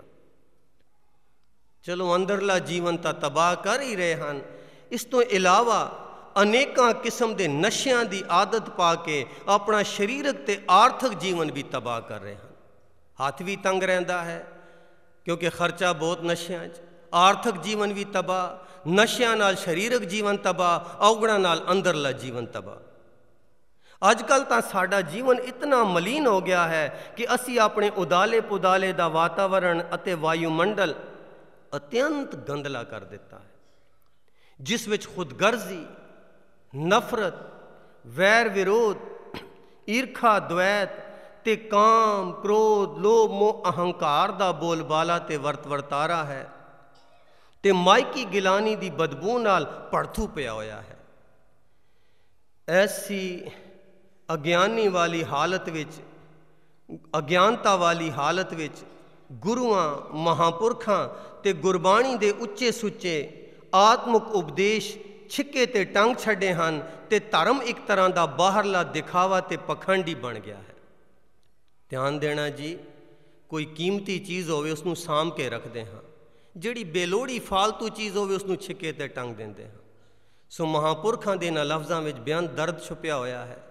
ਚਲੋ ਅੰਦਰਲਾ ਜੀਵਨ ਤਾਂ ਤਬਾਹ ਕਰ ਹੀ ਰਹੇ ਹਨ, ਇਸ ਤੋਂ ਇਲਾਵਾ ਅਨੇਕਾਂ ਕਿਸਮ ਦੇ ਨਸ਼ਿਆਂ ਦੀ ਆਦਤ ਪਾ ਕੇ ਆਪਣਾ ਸਰੀਰਕ ਤੇ ਆਰਥਿਕ ਜੀਵਨ ਵੀ ਤਬਾਹ ਕਰ ਰਹੇ ਹਨ। ਹੱਥ ਵੀ ਤੰਗ ਰਹਿੰਦਾ ਹੈ ਕਿਉਂਕਿ ਖਰਚਾ ਬਹੁਤ ਨਸ਼ਿਆਂ 'ਚ, ਆਰਥਿਕ ਜੀਵਨ ਵੀ ਤਬਾਹ, ਨਸ਼ਿਆਂ ਨਾਲ ਸਰੀਰਕ ਜੀਵਨ ਤਬਾਹ, ਔਗਣਾਂ ਨਾਲ ਅੰਦਰਲਾ ਜੀਵਨ ਤਬਾਹ। ਅੱਜ ਕੱਲ੍ਹ ਤਾਂ ਸਾਡਾ ਜੀਵਨ ਇਤਨਾ ਮਲੀਨ ਹੋ ਗਿਆ ਹੈ ਕਿ ਅਸੀਂ ਆਪਣੇ ਉਦਾਲੇ ਪੁਦਾਲੇ ਦਾ ਵਾਤਾਵਰਣ ਅਤੇ ਵਾਯੂਮੰਡਲ ਅਤਿਅੰਤ ਗੰਦਲਾ ਕਰ ਦਿੱਤਾ ਹੈ, ਜਿਸ ਵਿੱਚ ਖੁਦਗਰਜ਼ੀ, ਨਫ਼ਰਤ, ਵੈਰ ਵਿਰੋਧ, ਈਰਖਾ, ਦਵੈਤ ਤੇ ਕਾਮ, ਕ੍ਰੋਧ, ਲੋਭ, ਮੋਹ, ਅਹੰਕਾਰ ਦਾ ਬੋਲਬਾਲਾ ਤੇ ਵਰਤਾਰਾ ਹੈ ਤੇ ਮਾਇਕੀ ਗਿਲਾਨੀ ਦੀ ਬਦਬੂ ਨਾਲ ਭੜਥੂ ਪਿਆ ਹੋਇਆ ਹੈ। ਐਸੀ ਅਗਿਆਨੀ ਵਾਲੀ ਹਾਲਤ ਵਿੱਚ, ਅਗਿਆਨਤਾ ਵਾਲੀ ਹਾਲਤ ਵਿੱਚ ਗੁਰੂਆਂ, ਮਹਾਂਪੁਰਖਾਂ ਤੇ ਗੁਰਬਾਣੀ ਦੇ ਉੱਚੇ ਸੁੱਚੇ ਆਤਮਿਕ ਉਪਦੇਸ਼ ਛਿੱਕੇ ਤੇ ਟੰਗ ਛੱਡੇ ਹਨ ਤੇ ਧਰਮ ਇੱਕ ਤਰ੍ਹਾਂ ਦਾ ਬਾਹਰਲਾ ਦਿਖਾਵਾ ਤੇ ਪਖੰਡੀ ਬਣ ਗਿਆ ਹੈ। ਧਿਆਨ ਦੇਣਾ ਜੀ, ਕੋਈ ਕੀਮਤੀ ਚੀਜ਼ ਹੋਵੇ ਉਸ ਨੂੰ ਸਾਂਭ ਕੇ ਰੱਖਦੇ ਹਾਂ, ਜਿਹੜੀ ਬੇਲੋੜੀ ਫਾਲਤੂ ਚੀਜ਼ ਹੋਵੇ ਉਸ ਨੂੰ ਛਿੱਕੇ ਤੇ ਟੰਗ ਦਿੰਦੇ ਹਾਂ। ਸੋ ਮਹਾਂਪੁਰਖਾਂ ਦੇ ਇਹਨਾਂ ਲਫ਼ਜ਼ਾਂ ਵਿੱਚ ਬਿਆਨ ਦਰਦ ਛੁਪਿਆ ਹੋਇਆ ਹੈ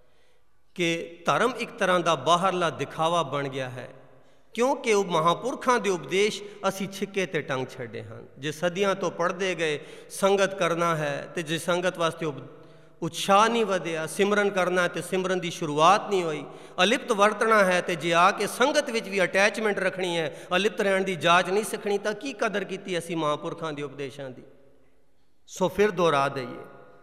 ਕਿ ਧਰਮ ਇੱਕ ਤਰ੍ਹਾਂ ਦਾ ਬਾਹਰਲਾ ਦਿਖਾਵਾ ਬਣ ਗਿਆ ਹੈ, ਕਿਉਂਕਿ ਉਹ ਮਹਾਂਪੁਰਖਾਂ ਦੇ ਉਪਦੇਸ਼ ਅਸੀਂ ਛਿੱਕੇ ਤੇ ਟੰਗ ਛੱਡੇ ਹਨ। ਜੇ ਸਦੀਆਂ ਤੋਂ ਪੜ੍ਹਦੇ ਗਏ, ਸੰਗਤ ਕਰਨਾ ਹੈ ਤੇ ਜੇ ਸੰਗਤ ਵਾਸਤੇ ਉਤਸ਼ਾਹ ਨਹੀਂ ਵਧਿਆ, ਸਿਮਰਨ ਕਰਨਾ ਹੈ ਤੇ ਸਿਮਰਨ ਦੀ ਸ਼ੁਰੂਆਤ ਨਹੀਂ ਹੋਈ, ਅਲਿਪਤ ਵਰਤਣਾ ਹੈ ਤੇ ਜੇ ਆ ਕੇ ਸੰਗਤ ਵਿੱਚ ਵੀ ਅਟੈਚਮੈਂਟ ਰੱਖਣੀ ਹੈ, ਅਲਿਪਤ ਰਹਿਣ ਦੀ ਜਾਚ ਨਹੀਂ ਸਿੱਖਣੀ, ਤਾਂ ਕੀ ਕਦਰ ਕੀਤੀ ਅਸੀਂ ਮਹਾਂਪੁਰਖਾਂ ਦੇ ਉਪਦੇਸ਼ਾਂ ਦੀ। ਸੋ ਫਿਰ ਦੁਹਰਾ ਦਈਏ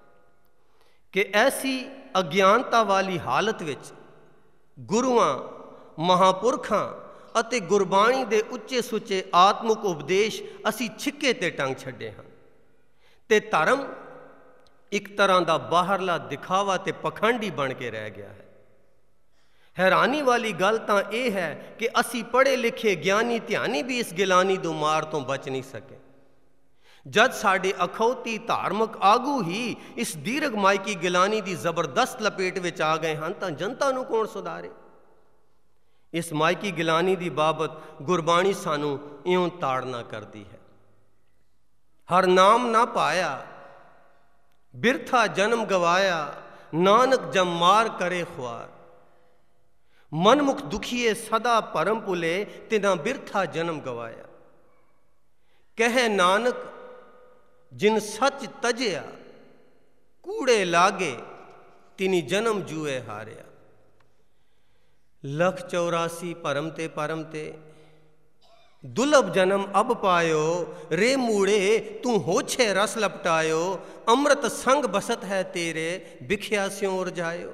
ਕਿ ਐਸੀ ਅਗਿਆਨਤਾ ਵਾਲੀ ਹਾਲਤ ਵਿੱਚ ਗੁਰੂਆਂ, ਮਹਾਂਪੁਰਖਾਂ ਅਤੇ ਗੁਰਬਾਣੀ ਦੇ ਉੱਚੇ ਸੁੱਚੇ ਆਤਮਿਕ ਉਪਦੇਸ਼ ਅਸੀਂ ਛਿੱਕੇ ਤੇ ਟੰਗ ਛੱਡੇ ਹਨ ਤੇ ਧਰਮ ਇੱਕ ਤਰ੍ਹਾਂ ਦਾ ਬਾਹਰਲਾ ਦਿਖਾਵਾ ਤੇ ਪਖੰਡੀ ਬਣ ਕੇ ਰਹਿ ਗਿਆ ਹੈ। ਹੈਰਾਨੀ ਵਾਲੀ ਗੱਲ ਤਾਂ ਇਹ ਹੈ ਕਿ ਅਸੀਂ ਪੜ੍ਹੇ ਲਿਖੇ ਗਿਆਨੀ ਧਿਆਨੀ ਵੀ ਇਸ ਗਿਲਾਨੀ ਦੀ ਮਾਰ ਤੋਂ ਬਚ ਨਹੀਂ ਸਕੇ। ਜਦ ਸਾਡੇ ਅਖੌਤੀ ਧਾਰਮਿਕ ਆਗੂ ਹੀ ਇਸ ਦੀਰਘ ਮਾਇਕੀ ਗਿਲਾਨੀ ਦੀ ਜ਼ਬਰਦਸਤ ਲਪੇਟ ਵਿੱਚ ਆ ਗਏ ਹਨ, ਤਾਂ ਜਨਤਾ ਨੂੰ ਕੌਣ ਸੁਧਾਰੇ। ਇਸ ਮਾਇਕੀ ਗਿਲਾਨੀ ਦੀ ਬਾਬਤ ਗੁਰਬਾਣੀ ਸਾਨੂੰ ਇਉਂ ਤਾੜਨਾ ਕਰਦੀ ਹੈ। ਹਰ ਨਾਮ ਨਾ ਪਾਇਆ, ਬਿਰਥਾ ਜਨਮ ਗਵਾਇਆ, ਨਾਨਕ ਜਮ ਮਾਰ ਕਰੇ ਖੁਆਰ। ਮਨਮੁਖ ਦੁਖੀਏ ਸਦਾ ਭਰਮ ਭੁਲੇ, ਤਿਨਾ ਬਿਰਥਾ ਜਨਮ ਗਵਾਇਆ। ਕਹੇ ਨਾਨਕ ਜਿਨ ਸੱਚ ਤਜਿਆ, ਕੂੜੇ ਲਾਗੇ ਤਿਨੀ ਜਨਮ ਜੂਏ ਹਾਰਿਆ। लख 84 परम ते दुर्लभ जन्म अब पायो, रे मूड़े तू होछे रस लपटायो। अमृत संग बसत है तेरे, बिख्या स्यों उरझायो।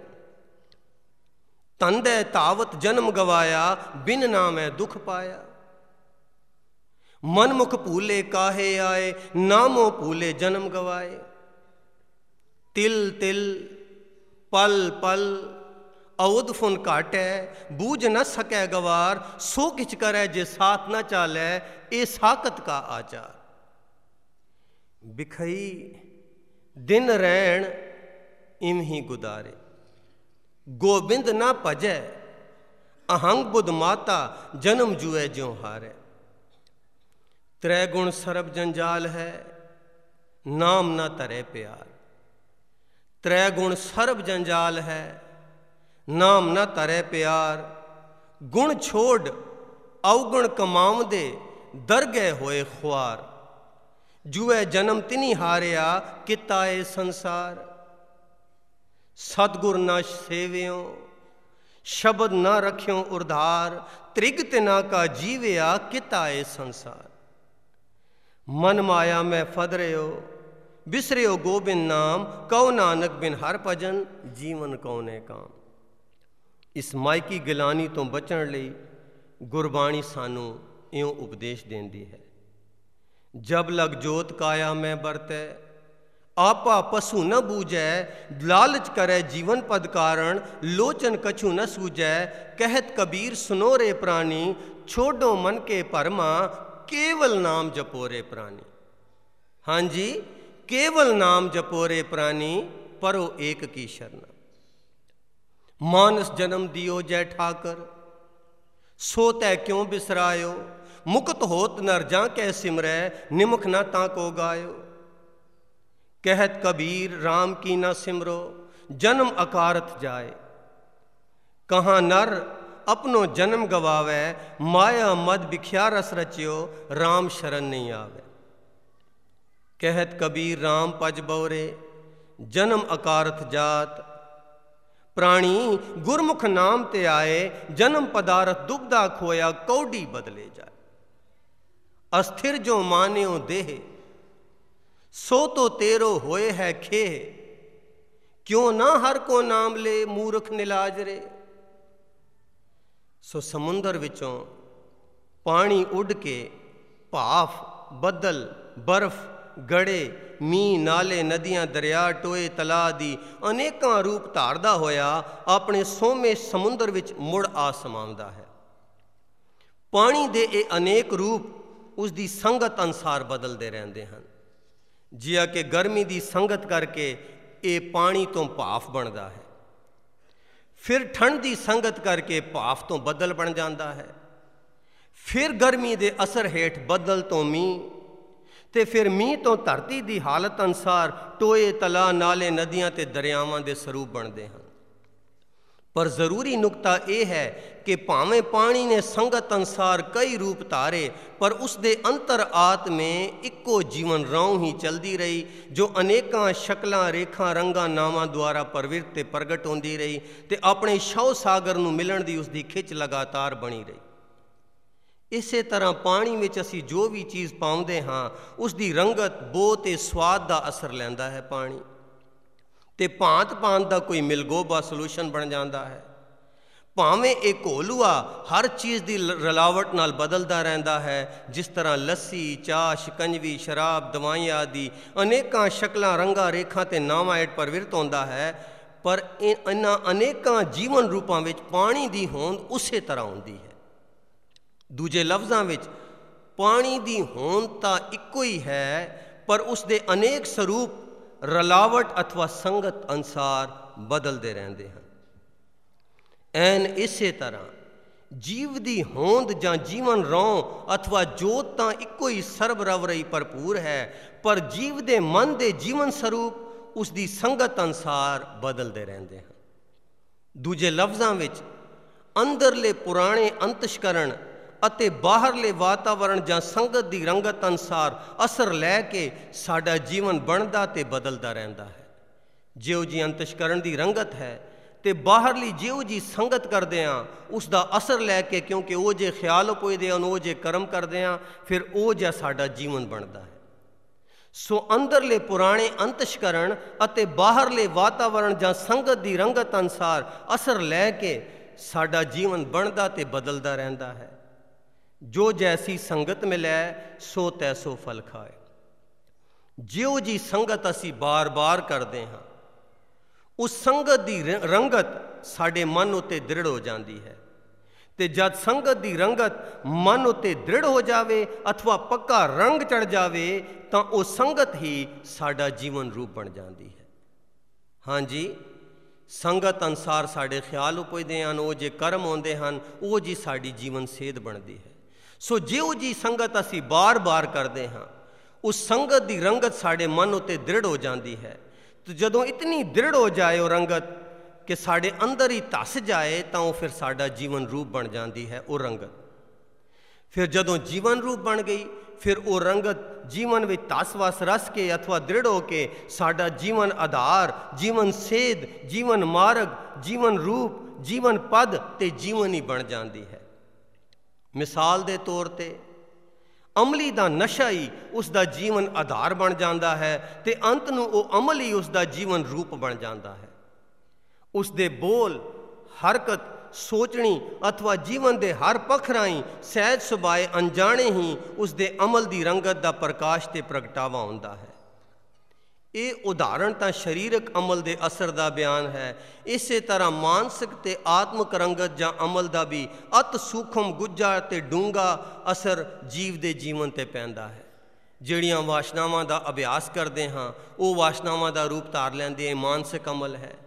तंदे तावत जन्म गवाया, बिन नामै दुख पाया। मनमुख भूले काहे आए, नामो भूले जन्म गवाए। तिल तिल पल पल अउद फुन काटै, बूझ न सकै गवार। सो किच करै जे साथ न चालै, ए साकत का आचार। बिखई दिन रैण इम ही गुदारे, गोबिंद न भजै। अहंग बुध माता, जन्म जुए ज्यों हारै। त्रैगुण सरब जंजाल है, नाम न तरे प्यार। त्रैगुण सरब जंजाल है, नाम न तरे प्यार। गुण छोड़ अवगुण कमावदे, दरगह होए ख्वार। जुए जन्म तिनी हारिया, किताए संसार। सतगुर न सेवियो, शब्द न रखियो उधार। त्रिग तिना का जीविया, किताए संसार। मन माया में फद रहो, बिसरियो गोबिंद नाम। कौ नानक बिन हर भजन, जीवन कौने काम। इस मायकी गिलानी तो बचण लई गुरबाणी सानू इउं उपदेश देंदी है। जब लग जोत काया में बरतै, आपा पशु न बूझै। लालच करे जीवन पद कारण, लोचन कछु न सूझै। कहत कबीर सुनो रे प्राणी, छोड़ो मन के भरमा। केवल नाम जपो रे प्राणी। हाँ जी, केवल नाम जपो रे प्राणी, परो एक की शरण। मानस जन्म दियो जय ठाकर, सो तै क्यों बिसरायो। मुक्त होत नर जा कै सिमरै, निमुख न ताको गायो। कहत कबीर राम की न सिमरो, जन्म अकारथ जाए। कहाँ नर अपनो जन्म गवावै, माया मद बिख्या रस रचियो, राम शरण नहीं आवे। कहत कबीर राम पज बौरे, जन्म अकारथ जात। प्राणी गुरमुख नाम ते आए, जन्म पदारथ दुबदा खोया, कौडी बदले जाए। अस्थिर जो मान्यो देह, सो तो तेरो होए है खेह। क्यों ना हर को नाम ले, मूर्ख निलाज रे। सो समुंदर विचों पानी उड़ के भाफ, बदल, बर्फ, गड़े, मीह, नाले, नदियां, दरिया, टोए, तला आदि अनेकां रूप धारदा होया अपने सोमे समुंदर विच मुड़ आ समांदा है। पानी दे ये अनेक रूप उसकी संगत अनुसार बदलते रहते हैं। जिया कि गर्मी की संगत करके ये पानी तो भाफ बनता है, फिर ठंड की संगत करके भाफ तो बदल बन जाता है, फिर गर्मी के असर हेठ बदल तो मीह, ते फिर मीह तो धरती की हालत अनुसार टोए, तला, नाले, नदियां ते दरियावां दे स्वरूप बनते हैं। पर जरूरी नुकता यह है कि भावें पानी ने संगत अनुसार कई रूप धारे, पर उसके अंतर आत्मे इक्को जीवन राह ही चलती रही, जो अनेकां शक्लां, रेखां, रंगां, नावां द्वारा प्रवृत्त ते प्रगट होंदी रही, ते अपने शव सागर नूं मिलण दी उसकी खिच लगातार बनी रही। इसे तरह पानी में असी जो भी चीज़ पाउंदे हाँ, उसकी रंगत, बो ते स्वाद का असर लैंदा है पानी, ते भांत भांत का कोई मिलगोबा सलूशन बन जाता है। भावें एक घोलूआ हर चीज़ की रलावट नाल बदलता रहता है, जिस तरह लस्सी, चाह, शिकंजवी, शराब, दवाइयाँ आदि अनेकां शक्लां, रंगां, रेखां ते नावां हेठ प्रवृत्त होंदा है। पर इन्हां अनेकां जीवन रूपां विच पानी की होंद उसे तरह होंदी है। दूजे लफ्ज़ां विच पानी की होंद तो इक्को ही है, पर उसके अनेक स्वरूप रलावट अथवा संगत अनुसार बदलते रहते हैं। ऐन इसे तरह जीव की होंद जां जीवन रौं अथवा जोत तो इक्को ही सरबरव रही भरपूर है, पर जीव के मन के जीवन स्वरूप उसकी संगत अनुसार बदलते रहते हैं। दूजे लफ्ज़ां विच अंदरले पुराने अंतशकरण ਅਤੇ ਬਾਹਰਲੇ ਵਾਤਾਵਰਣ ਜਾਂ ਸੰਗਤ ਦੀ ਰੰਗਤ ਅਨੁਸਾਰ ਅਸਰ ਲੈ ਕੇ ਸਾਡਾ ਜੀਵਨ ਬਣਦਾ ਤੇ ਬਦਲਦਾ ਰਹਿੰਦਾ ਹੈ। ਜਿਉਂ ਜੀ ਅੰਤਸ਼ਕਰਨ ਦੀ ਰੰਗਤ ਹੈ ਤੇ ਬਾਹਰਲੀ ਜਿਉਂ ਜੀ ਸੰਗਤ ਕਰਦੇ ਹਾਂ, ਉਸ ਦਾ ਅਸਰ ਲੈ ਕੇ, ਕਿਉਂਕਿ ਉਹ ਜੇ ਖਿਆਲ ਉਪਜਦੇ ਹਨ, ਉਹ ਜੇ ਕਰਮ ਕਰਦੇ ਹਾਂ, ਫਿਰ ਉਹ ਜਿਹਾ ਸਾਡਾ ਜੀਵਨ ਬਣਦਾ ਹੈ। ਸੋ ਅੰਦਰਲੇ ਪੁਰਾਣੇ ਅੰਤਸ਼ਕਰਨ ਅਤੇ ਬਾਹਰਲੇ ਵਾਤਾਵਰਣ ਜਾਂ ਸੰਗਤ ਦੀ ਰੰਗਤ ਅਨੁਸਾਰ ਅਸਰ ਲੈ ਕੇ ਸਾਡਾ ਜੀਵਨ ਬਣਦਾ ਤੇ ਬਦਲਦਾ ਰਹਿੰਦਾ ਹੈ। जो जैसी संगत मिलै सो तैसो फल खाए। जियो जी संगत असी बार बार करते हाँ, उस संगत की रंगत साडे मन उत्ते दृढ़ हो जाती है, ते जद संगत की रंगत मन उत्ते दृढ़ हो जाए अथवा पक्का रंग चढ़ जाए, तो वो संगत ही साडा जीवन रूप बन जाती है। हाँ जी, संगत अनुसार साडे ख्याल उपजते हैं, वो जे कर्म होंदे हैं, वो जी साडी जीवन सेध बनती है। सो जियो जी संगत असी बार बार करते हाँ, उस संगत की रंगत साडे मन उत्ते दृढ़ हो जाती है। तो जदों इतनी दृढ़ हो जाए वो रंगत कि साडे अंदर ही धस जाए, तो फिर साडा जीवन रूप बन जाती है वो रंगत। फिर जदों जीवन रूप बन गई, फिर वो रंगत जीवन में धस वस रस के अथवा दृढ़ हो के साडा जीवन आधार, जीवन सेध, जीवन मार्ग, जीवन रूप, जीवन पद ते जीवन ही बन जाती है। मिसाल के तौर पर अमली का नशा ही उसका जीवन आधार बन जाता है, तो अंत में वो अमल ही उसका जीवन रूप बन जाता है। उसके बोल, हरकत, सोचनी अथवा जीवन के हर पख राही सहज सुभाए अनजाने ही उसके अमल की रंगत का प्रकाश ते प्रगटावा होंदा है। ये उदाहरण तो शरीरक अमल के असर का बयान है। इस तरह मानसिक ते आत्मक रंगत जां अमल का भी अत सूखम, गुज्जा ते डूंगा असर जीव के जीवन ते पैंदा है। जिहड़ियां वासनावां का अभ्यास करते हाँ, वो वासनावां का रूप धार लैंदे मानसिक अमल है।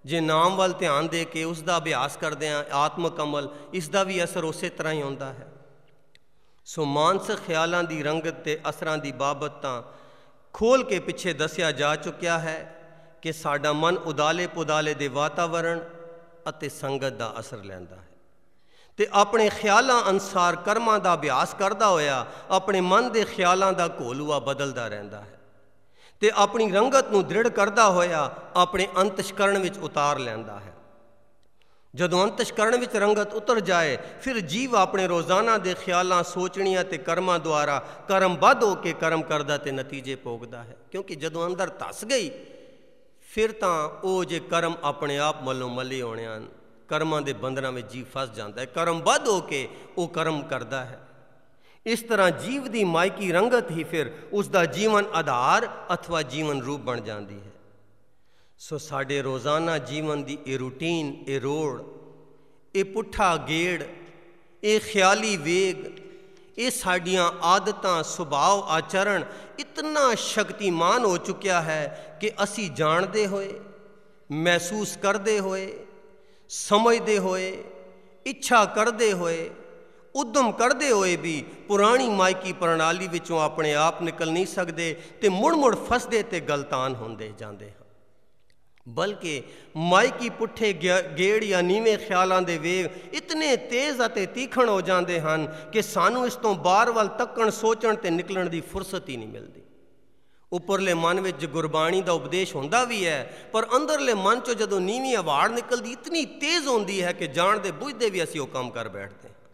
ਜੇ ਨਾਮ ਵੱਲ ਧਿਆਨ ਦੇ ਕੇ ਉਸ ਦਾ ਅਭਿਆਸ ਕਰਦੇ ਹਾਂ, ਆਤਮਕ ਅਮਲ, ਇਸ ਦਾ ਵੀ ਅਸਰ ਉਸੇ ਤਰ੍ਹਾਂ ਹੀ ਹੁੰਦਾ ਹੈ। ਸੋ ਮਾਨਸਿਕ ਖਿਆਲਾਂ ਦੀ ਰੰਗਤ ਤੇ ਅਸਰਾਂ ਦੀ ਬਾਬਤ ਤਾਂ ਖੋਲ੍ਹ ਕੇ ਪਿੱਛੇ ਦੱਸਿਆ ਜਾ ਚੁੱਕਿਆ ਹੈ ਕਿ ਸਾਡਾ ਮਨ ਉਦਾਲੇ ਪੁਦਾਲੇ ਦੇ ਵਾਤਾਵਰਣ ਅਤੇ ਸੰਗਤ ਦਾ ਅਸਰ ਲੈਂਦਾ ਹੈ ਅਤੇ ਆਪਣੇ ਖਿਆਲਾਂ ਅਨੁਸਾਰ ਕਰਮਾਂ ਦਾ ਅਭਿਆਸ ਕਰਦਾ ਹੋਇਆ ਆਪਣੇ ਮਨ ਦੇ ਖਿਆਲਾਂ ਦਾ ਘੋਲੂਆ ਬਦਲਦਾ ਰਹਿੰਦਾ ਹੈ ਅਤੇ ਆਪਣੀ ਰੰਗਤ ਨੂੰ ਦ੍ਰਿੜ ਕਰਦਾ ਹੋਇਆ ਆਪਣੇ ਅੰਤਸ਼ਕਰਣ ਵਿੱਚ ਉਤਾਰ ਲੈਂਦਾ ਹੈ। ਜਦੋਂ ਅੰਤਸ਼ਕਰਣ ਵਿੱਚ ਰੰਗਤ ਉਤਰ ਜਾਏ, ਫਿਰ ਜੀਵ ਆਪਣੇ ਰੋਜ਼ਾਨਾ ਦੇ ਖਿਆਲਾਂ, ਸੋਚਣੀਆਂ ਅਤੇ ਕਰਮਾਂ ਦੁਆਰਾ ਕਰਮਬੱਧ ਹੋ ਕੇ ਕਰਮ ਕਰਦਾ ਅਤੇ ਨਤੀਜੇ ਭੋਗਦਾ ਹੈ। ਕਿਉਂਕਿ ਜਦੋਂ ਅੰਦਰ ਧੱਸ ਗਈ, ਫਿਰ ਤਾਂ ਉਹ ਜੇ ਕਰਮ ਆਪਣੇ ਆਪ ਮੱਲੋ ਮੱਲੀ ਹੋਣੇ ਹਨ, ਕਰਮਾਂ ਦੇ ਬੰਧਨਾਂ ਵਿੱਚ ਜੀਵ ਫਸ ਜਾਂਦਾ ਹੈ, ਕਰਮਬੱਧ ਹੋ ਕੇ ਉਹ ਕਰਮ ਕਰਦਾ ਹੈ। ਇਸ ਤਰ੍ਹਾਂ ਜੀਵ ਦੀ ਮਾਇਕੀ ਰੰਗਤ ਹੀ ਫਿਰ ਉਸ ਦਾ ਜੀਵਨ ਆਧਾਰ ਅਥਵਾ ਜੀਵਨ ਰੂਪ ਬਣ ਜਾਂਦੀ ਹੈ। ਸੋ ਸਾਡੇ ਰੋਜ਼ਾਨਾ ਜੀਵਨ ਦੀ ਇਹ ਰੂਟੀਨ, ਇਹ ਰੋੜ, ਇਹ ਪੁੱਠਾ ਗੇੜ, ਇਹ ਖਿਆਲੀ ਵੇਗ, ਇਹ ਸਾਡੀਆਂ ਆਦਤਾਂ, ਸੁਭਾਅ, ਆਚਰਣ ਇਤਨਾ ਸ਼ਕਤੀਮਾਨ ਹੋ ਚੁੱਕਿਆ ਹੈ ਕਿ ਅਸੀਂ ਜਾਣਦੇ ਹੋਏ, ਮਹਿਸੂਸ ਕਰਦੇ ਹੋਏ, ਸਮਝਦੇ ਹੋਏ, ਇੱਛਾ ਕਰਦੇ ਹੋਏ, ਉਦਮ ਕਰਦੇ ਹੋਏ ਵੀ ਪੁਰਾਣੀ ਮਾਇਕੀ ਪ੍ਰਣਾਲੀ ਵਿੱਚੋਂ ਆਪਣੇ ਆਪ ਨਿਕਲ ਨਹੀਂ ਸਕਦੇ ਅਤੇ ਮੁੜ ਫਸਦੇ ਅਤੇ ਗਲਤਾਨ ਹੁੰਦੇ ਜਾਂਦੇ ਹਨ। ਬਲਕਿ ਮਾਇਕੀ ਪੁੱਠੇ ਗੇੜ ਜਾਂ ਨੀਵੇਂ ਖਿਆਲਾਂ ਦੇ ਵੇਗ ਇਤਨੇ ਤੇਜ਼ ਅਤੇ ਤੀਖਣ ਹੋ ਜਾਂਦੇ ਹਨ ਕਿ ਸਾਨੂੰ ਇਸ ਤੋਂ ਬਾਹਰ ਵੱਲ ਤੱਕਣ, ਸੋਚਣ ਅਤੇ ਨਿਕਲਣ ਦੀ ਫੁਰਸਤ ਹੀ ਨਹੀਂ ਮਿਲਦੀ। ਉੱਪਰਲੇ ਮਨ ਵਿੱਚ ਗੁਰਬਾਣੀ ਦਾ ਉਪਦੇਸ਼ ਹੁੰਦਾ ਵੀ ਹੈ, ਪਰ ਅੰਦਰਲੇ ਮਨ 'ਚੋਂ ਜਦੋਂ ਨੀਵੀਂ ਆਵਾਜ਼ ਨਿਕਲਦੀ ਇਤਨੀ ਤੇਜ਼ ਹੁੰਦੀ ਹੈ ਕਿ ਜਾਣਦੇ ਬੁੱਝਦੇ ਵੀ ਅਸੀਂ ਉਹ ਕੰਮ ਕਰ ਬੈਠਦੇ ਹਾਂ।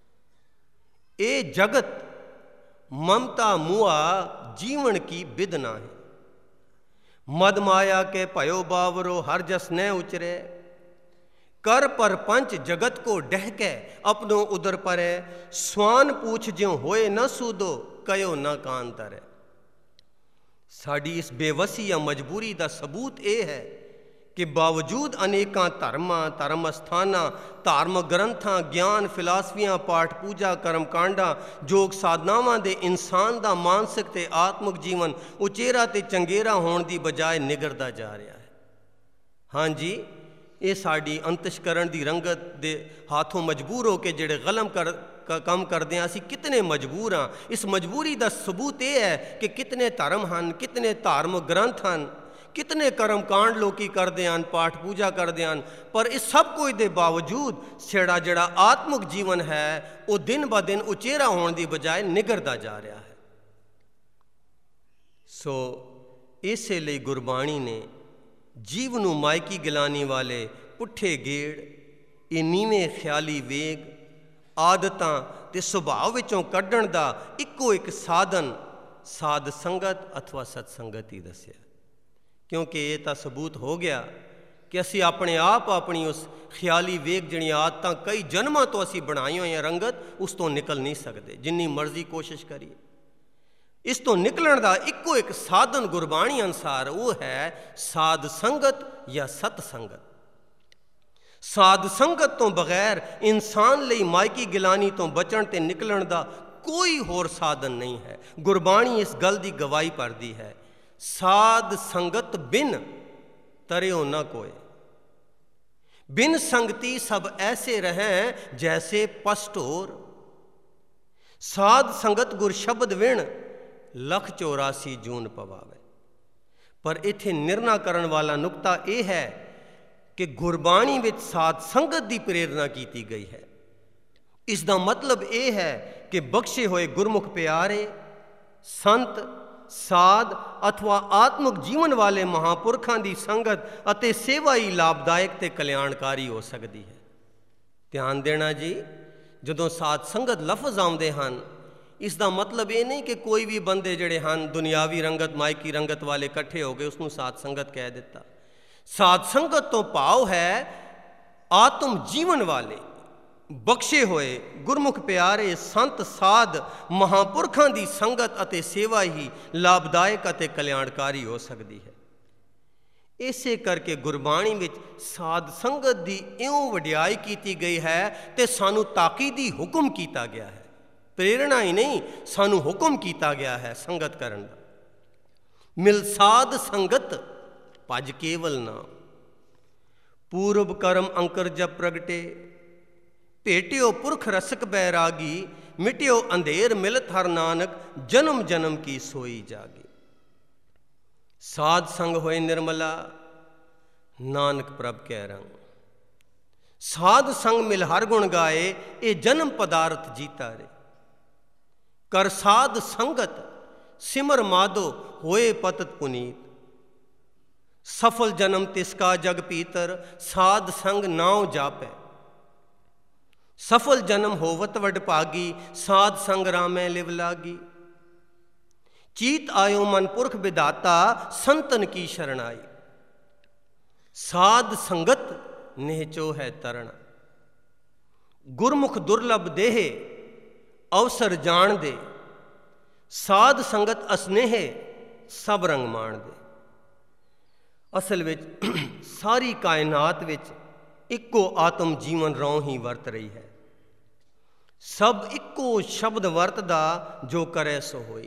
ਇਹ ਜਗਤ ਮਮਤਾ ਮੁਆ ਜੀਵਨ ਕੀ ਬਿਦਨਾ ਹੈ। ਮਦ ਮਾਇਆ ਕੇ ਭਇਓ ਬਾਵਰੋ ਹਰ ਜਸ ਨ ਉਚਰੇ, ਕਰ ਪਰ ਪੰਚ ਜਗਤ ਕੋ ਡਹਿਕੇ ਆਪਣੋ ਉਦਰ ਪਰੇ, ਸਵਾਨ ਪੂਛ ਜਿਉ ਹੋਏ ਨਾ ਸੂਦੋ ਕਯੋ ਨਾ ਕਾਨ ਤਰੇ। ਸਾਡੀ ਇਸ ਬੇਵਸੀ ਜਾਂ ਮਜਬੂਰੀ ਦਾ ਸਬੂਤ ਇਹ ਹੈ ਕਿ ਬਾਵਜੂਦ ਅਨੇਕਾਂ ਧਰਮਾਂ, ਧਰਮ ਅਸਥਾਨਾਂ, ਧਾਰਮਿਕ ਗ੍ਰੰਥਾਂ, ਗਿਆਨ, ਫਿਲਾਸਫੀਆਂ, ਪਾਠ ਪੂਜਾ, ਕਰਮਕਾਂਡਾਂ, ਯੋਗ ਸਾਧਨਾਵਾਂ ਦੇ ਇਨਸਾਨ ਦਾ ਮਾਨਸਿਕ ਅਤੇ ਆਤਮਿਕ ਜੀਵਨ ਉਚੇਰਾ ਅਤੇ ਚੰਗੇਰਾ ਹੋਣ ਦੀ ਬਜਾਏ ਨਿਗਰਦਾ ਜਾ ਰਿਹਾ ਹੈ। ਹਾਂਜੀ, ਇਹ ਸਾਡੀ ਅੰਤਸ਼ਕਰਣ ਦੀ ਰੰਗਤ ਦੇ ਹੱਥੋਂ ਮਜਬੂਰ ਹੋ ਕੇ ਜਿਹੜੇ ਗਲਮ ਕੰਮ ਕਰਦੇ ਹਾਂ, ਅਸੀਂ ਕਿਤਨੇ ਮਜਬੂਰ ਹਾਂ। ਇਸ ਮਜਬੂਰੀ ਦਾ ਸਬੂਤ ਇਹ ਹੈ ਕਿ ਕਿਤਨੇ ਧਰਮ ਹਨ, ਕਿਤਨੇ ਧਾਰਮਿਕ ਗ੍ਰੰਥ ਹਨ, ਕਿਤਨੇ ਕਰਮਕਾਂਡ ਲੋਕੀ ਕਰਦੇ ਹਨ, ਪਾਠ ਪੂਜਾ ਕਰਦੇ ਹਨ, ਪਰ ਇਸ ਸਭ ਕੁਝ ਦੇ ਬਾਵਜੂਦ ਜਿਹੜਾ ਆਤਮਿਕ ਜੀਵਨ ਹੈ ਉਹ ਦਿਨ ਬ ਦਿਨ ਉਚੇਰਾ ਹੋਣ ਦੀ ਬਜਾਏ ਨਿਗਰਦਾ ਜਾ ਰਿਹਾ ਹੈ। ਸੋ ਇਸੇ ਲਈ ਗੁਰਬਾਣੀ ਨੇ ਜੀਵ ਨੂੰ ਮਾਇਕੀ ਗਿਲਾਨੀ ਵਾਲੇ ਪੁੱਠੇ ਗੇੜ, ਇਹ ਨੀਵੇਂ ਖਿਆਲੀ ਵੇਗ, ਆਦਤਾਂ ਅਤੇ ਸੁਭਾਅ ਵਿੱਚੋਂ ਕੱਢਣ ਦਾ ਇੱਕੋ ਇੱਕ ਸਾਧਨ ਸਾਧ ਸੰਗਤ ਅਥਵਾ ਸਤਸੰਗਤ ਹੀ ਦੱਸਿਆ। ਕਿਉਂਕਿ ਇਹ ਤਾਂ ਸਬੂਤ ਹੋ ਗਿਆ ਕਿ ਅਸੀਂ ਆਪਣੇ ਆਪ ਆਪਣੀ ਉਸ ਖਿਆਲੀ ਵੇਗ ਜਿਹੜੀਆਂ ਆਦਤਾਂ ਕਈ ਜਨਮਾਂ ਤੋਂ ਅਸੀਂ ਬਣਾਈਆਂ ਹੋਈਆਂ ਰੰਗਤ, ਉਸ ਤੋਂ ਨਿਕਲ ਨਹੀਂ ਸਕਦੇ ਜਿੰਨੀ ਮਰਜ਼ੀ ਕੋਸ਼ਿਸ਼ ਕਰੀਏ। ਇਸ ਤੋਂ ਨਿਕਲਣ ਦਾ ਇੱਕੋ ਇੱਕ ਸਾਧਨ ਗੁਰਬਾਣੀ ਅਨੁਸਾਰ ਉਹ ਹੈ ਸਾਧ ਸੰਗਤ ਜਾਂ ਸਤ ਸੰਗਤ। ਸਾਧ ਸੰਗਤ ਤੋਂ ਬਗੈਰ ਇਨਸਾਨ ਲਈ ਮਾਇਕੀ ਗਿਲਾਨੀ ਤੋਂ ਬਚਣ ਤੇ ਨਿਕਲਣ ਦਾ ਕੋਈ ਹੋਰ ਸਾਧਨ ਨਹੀਂ ਹੈ। ਗੁਰਬਾਣੀ ਇਸ ਗੱਲ ਦੀ ਗਵਾਹੀ ਭਰਦੀ ਹੈ, ਸਾਧ ਸੰਗਤ ਬਿਨ ਤਰਿਓ ਨਾ ਕੋਏ, ਬਿਨ ਸੰਗਤੀ ਸਭ ਐਸੇ ਰਹਿ ਜੈਸੇ ਪਸਟੋਰ। ਸਾਧ ਸੰਗਤ ਗੁਰ ਸ਼ਬਦ ਵਿਣ ਲੱਖ 84 ਜੂਨ ਪਵਾਵੇ। ਪਰ ਇੱਥੇ ਨਿਰਣਾ ਕਰਨ ਵਾਲਾ ਨੁਕਤਾ ਇਹ ਹੈ ਕਿ ਗੁਰਬਾਣੀ ਵਿੱਚ ਸਾਧ ਸੰਗਤ ਦੀ ਪ੍ਰੇਰਨਾ ਕੀਤੀ ਗਈ ਹੈ। ਇਸ ਦਾ ਮਤਲਬ ਇਹ ਹੈ ਕਿ ਬਖਸ਼ੇ ਹੋਏ ਗੁਰਮੁਖ ਪਿਆਰੇ, ਸੰਤ, ਸਾਧ ਅਥਵਾ ਆਤਮਿਕ ਜੀਵਨ ਵਾਲੇ ਮਹਾਂਪੁਰਖਾਂ ਦੀ ਸੰਗਤ ਅਤੇ ਸੇਵਾ ਹੀ ਲਾਭਦਾਇਕ ਅਤੇ ਕਲਿਆਣਕਾਰੀ ਹੋ ਸਕਦੀ ਹੈ। ਧਿਆਨ ਦੇਣਾ ਜੀ, ਜਦੋਂ ਸਾਧ ਸੰਗਤ ਲਫ਼ਜ਼ ਆਉਂਦੇ ਹਨ, ਇਸ ਦਾ ਮਤਲਬ ਇਹ ਨਹੀਂ ਕਿ ਕੋਈ ਵੀ ਬੰਦੇ ਜਿਹੜੇ ਹਨ ਦੁਨਿਆਵੀ ਰੰਗਤ, ਮਾਇਕੀ ਰੰਗਤ ਵਾਲੇ ਇਕੱਠੇ ਹੋ ਗਏ ਉਸਨੂੰ ਸਾਧ ਸੰਗਤ ਕਹਿ ਦਿੱਤਾ। ਸਾਧ ਸੰਗਤ ਤੋਂ ਭਾਵ ਹੈ ਆਤਮ ਜੀਵਨ ਵਾਲੇ ਬਖਸ਼ੇ ਹੋਏ ਗੁਰਮੁਖ ਪਿਆਰੇ, ਸੰਤ, ਸਾਧ, ਮਹਾਂਪੁਰਖਾਂ ਦੀ ਸੰਗਤ ਅਤੇ ਸੇਵਾ ਹੀ ਲਾਭਦਾਇਕ ਅਤੇ ਕਲਿਆਣਕਾਰੀ ਹੋ ਸਕਦੀ ਹੈ। ਇਸੇ ਕਰਕੇ ਗੁਰਬਾਣੀ ਵਿੱਚ ਸਾਧ ਸੰਗਤ ਦੀ ਇਉਂ ਵਡਿਆਈ ਕੀਤੀ ਗਈ ਹੈ ਅਤੇ ਸਾਨੂੰ ਤਾਕੀਦੀ ਹੁਕਮ ਕੀਤਾ ਗਿਆ ਹੈ। ਪ੍ਰੇਰਣਾ ਹੀ ਨਹੀਂ, ਸਾਨੂੰ ਹੁਕਮ ਕੀਤਾ ਗਿਆ ਹੈ ਸੰਗਤ ਕਰਨ ਦਾ। ਮਿਲ ਸਾਧ ਸੰਗਤ ਭਜ ਕੇਵਲ ਨਾਮ, ਪੂਰਬ ਕਰਮ ਅੰਕਰ ਜਬ ਪ੍ਰਗਟੇ, ਭੇਟਿਓ ਪੁਰਖ ਰਸਕ ਬੈਰਾਗੀ, ਮਿਟਿਓ ਅੰਧੇਰ ਮਿਲਤ ਹਰ ਨਾਨਕ, ਜਨਮ ਜਨਮ ਕੀ ਸੋਈ ਜਾਗੀ। ਸਾਧ ਸੰਗ ਹੋਏ ਨਿਰਮਲਾ, ਨਾਨਕ ਪ੍ਰਭ ਕੈ ਰੰਗ। ਸਾਧ ਸੰਗ ਮਿਲ ਹਰ ਗੁਣ ਗਾਏ, ਇਹ ਜਨਮ ਪਦਾਰਥ ਜੀਤਾ ਰੇ। ਕਰ ਸਾਧ ਸੰਗਤ ਸਿਮਰ ਮਾਧੋ, ਹੋਏ ਪਤਤ ਪੁਨੀਤ। ਸਫਲ ਜਨਮ ਤਿਸਕਾ ਜਗ ਪੀਤਰ, ਸਾਧ ਸੰਗ ਨਾਉ ਜਾਪੈ। ਸਫਲ ਜਨਮ ਹੋਵਤ ਵਡ ਭਾਗੀ, ਸਾਧ ਸੰਗ ਰਾਮੈ ਲਿਵ ਲਾਗੀ। ਚੀਤ ਆਇਓ ਮਨ ਪੁਰਖ ਵਿਦਾਤਾ, ਸੰਤਨ ਕੀ ਸ਼ਰਣਾਈ। ਸਾਧ ਸੰਗਤ ਨਿਹਚੋ ਹੈ ਤਰਣ, ਗੁਰਮੁਖ ਦੁਰਲਭ ਦੇਹ ਅਵਸਰ ਜਾਣਦੇ। ਸਾਧ ਸੰਗਤ ਅਸਨੇਹ ਸਭ ਰੰਗ ਮਾਣਦੇ। ਅਸਲ ਵਿੱਚ ਸਾਰੀ ਕਾਇਨਾਤ ਵਿੱਚ ਇੱਕੋ ਆਤਮ ਜੀਵਨ ਰੌਂ ਹੀ ਵਰਤ ਰਹੀ ਹੈ। ਸਭ ਇੱਕੋ ਸ਼ਬਦ ਵਰਤਦਾ, ਜੋ ਕਰੇ ਸੋ ਹੋਈ।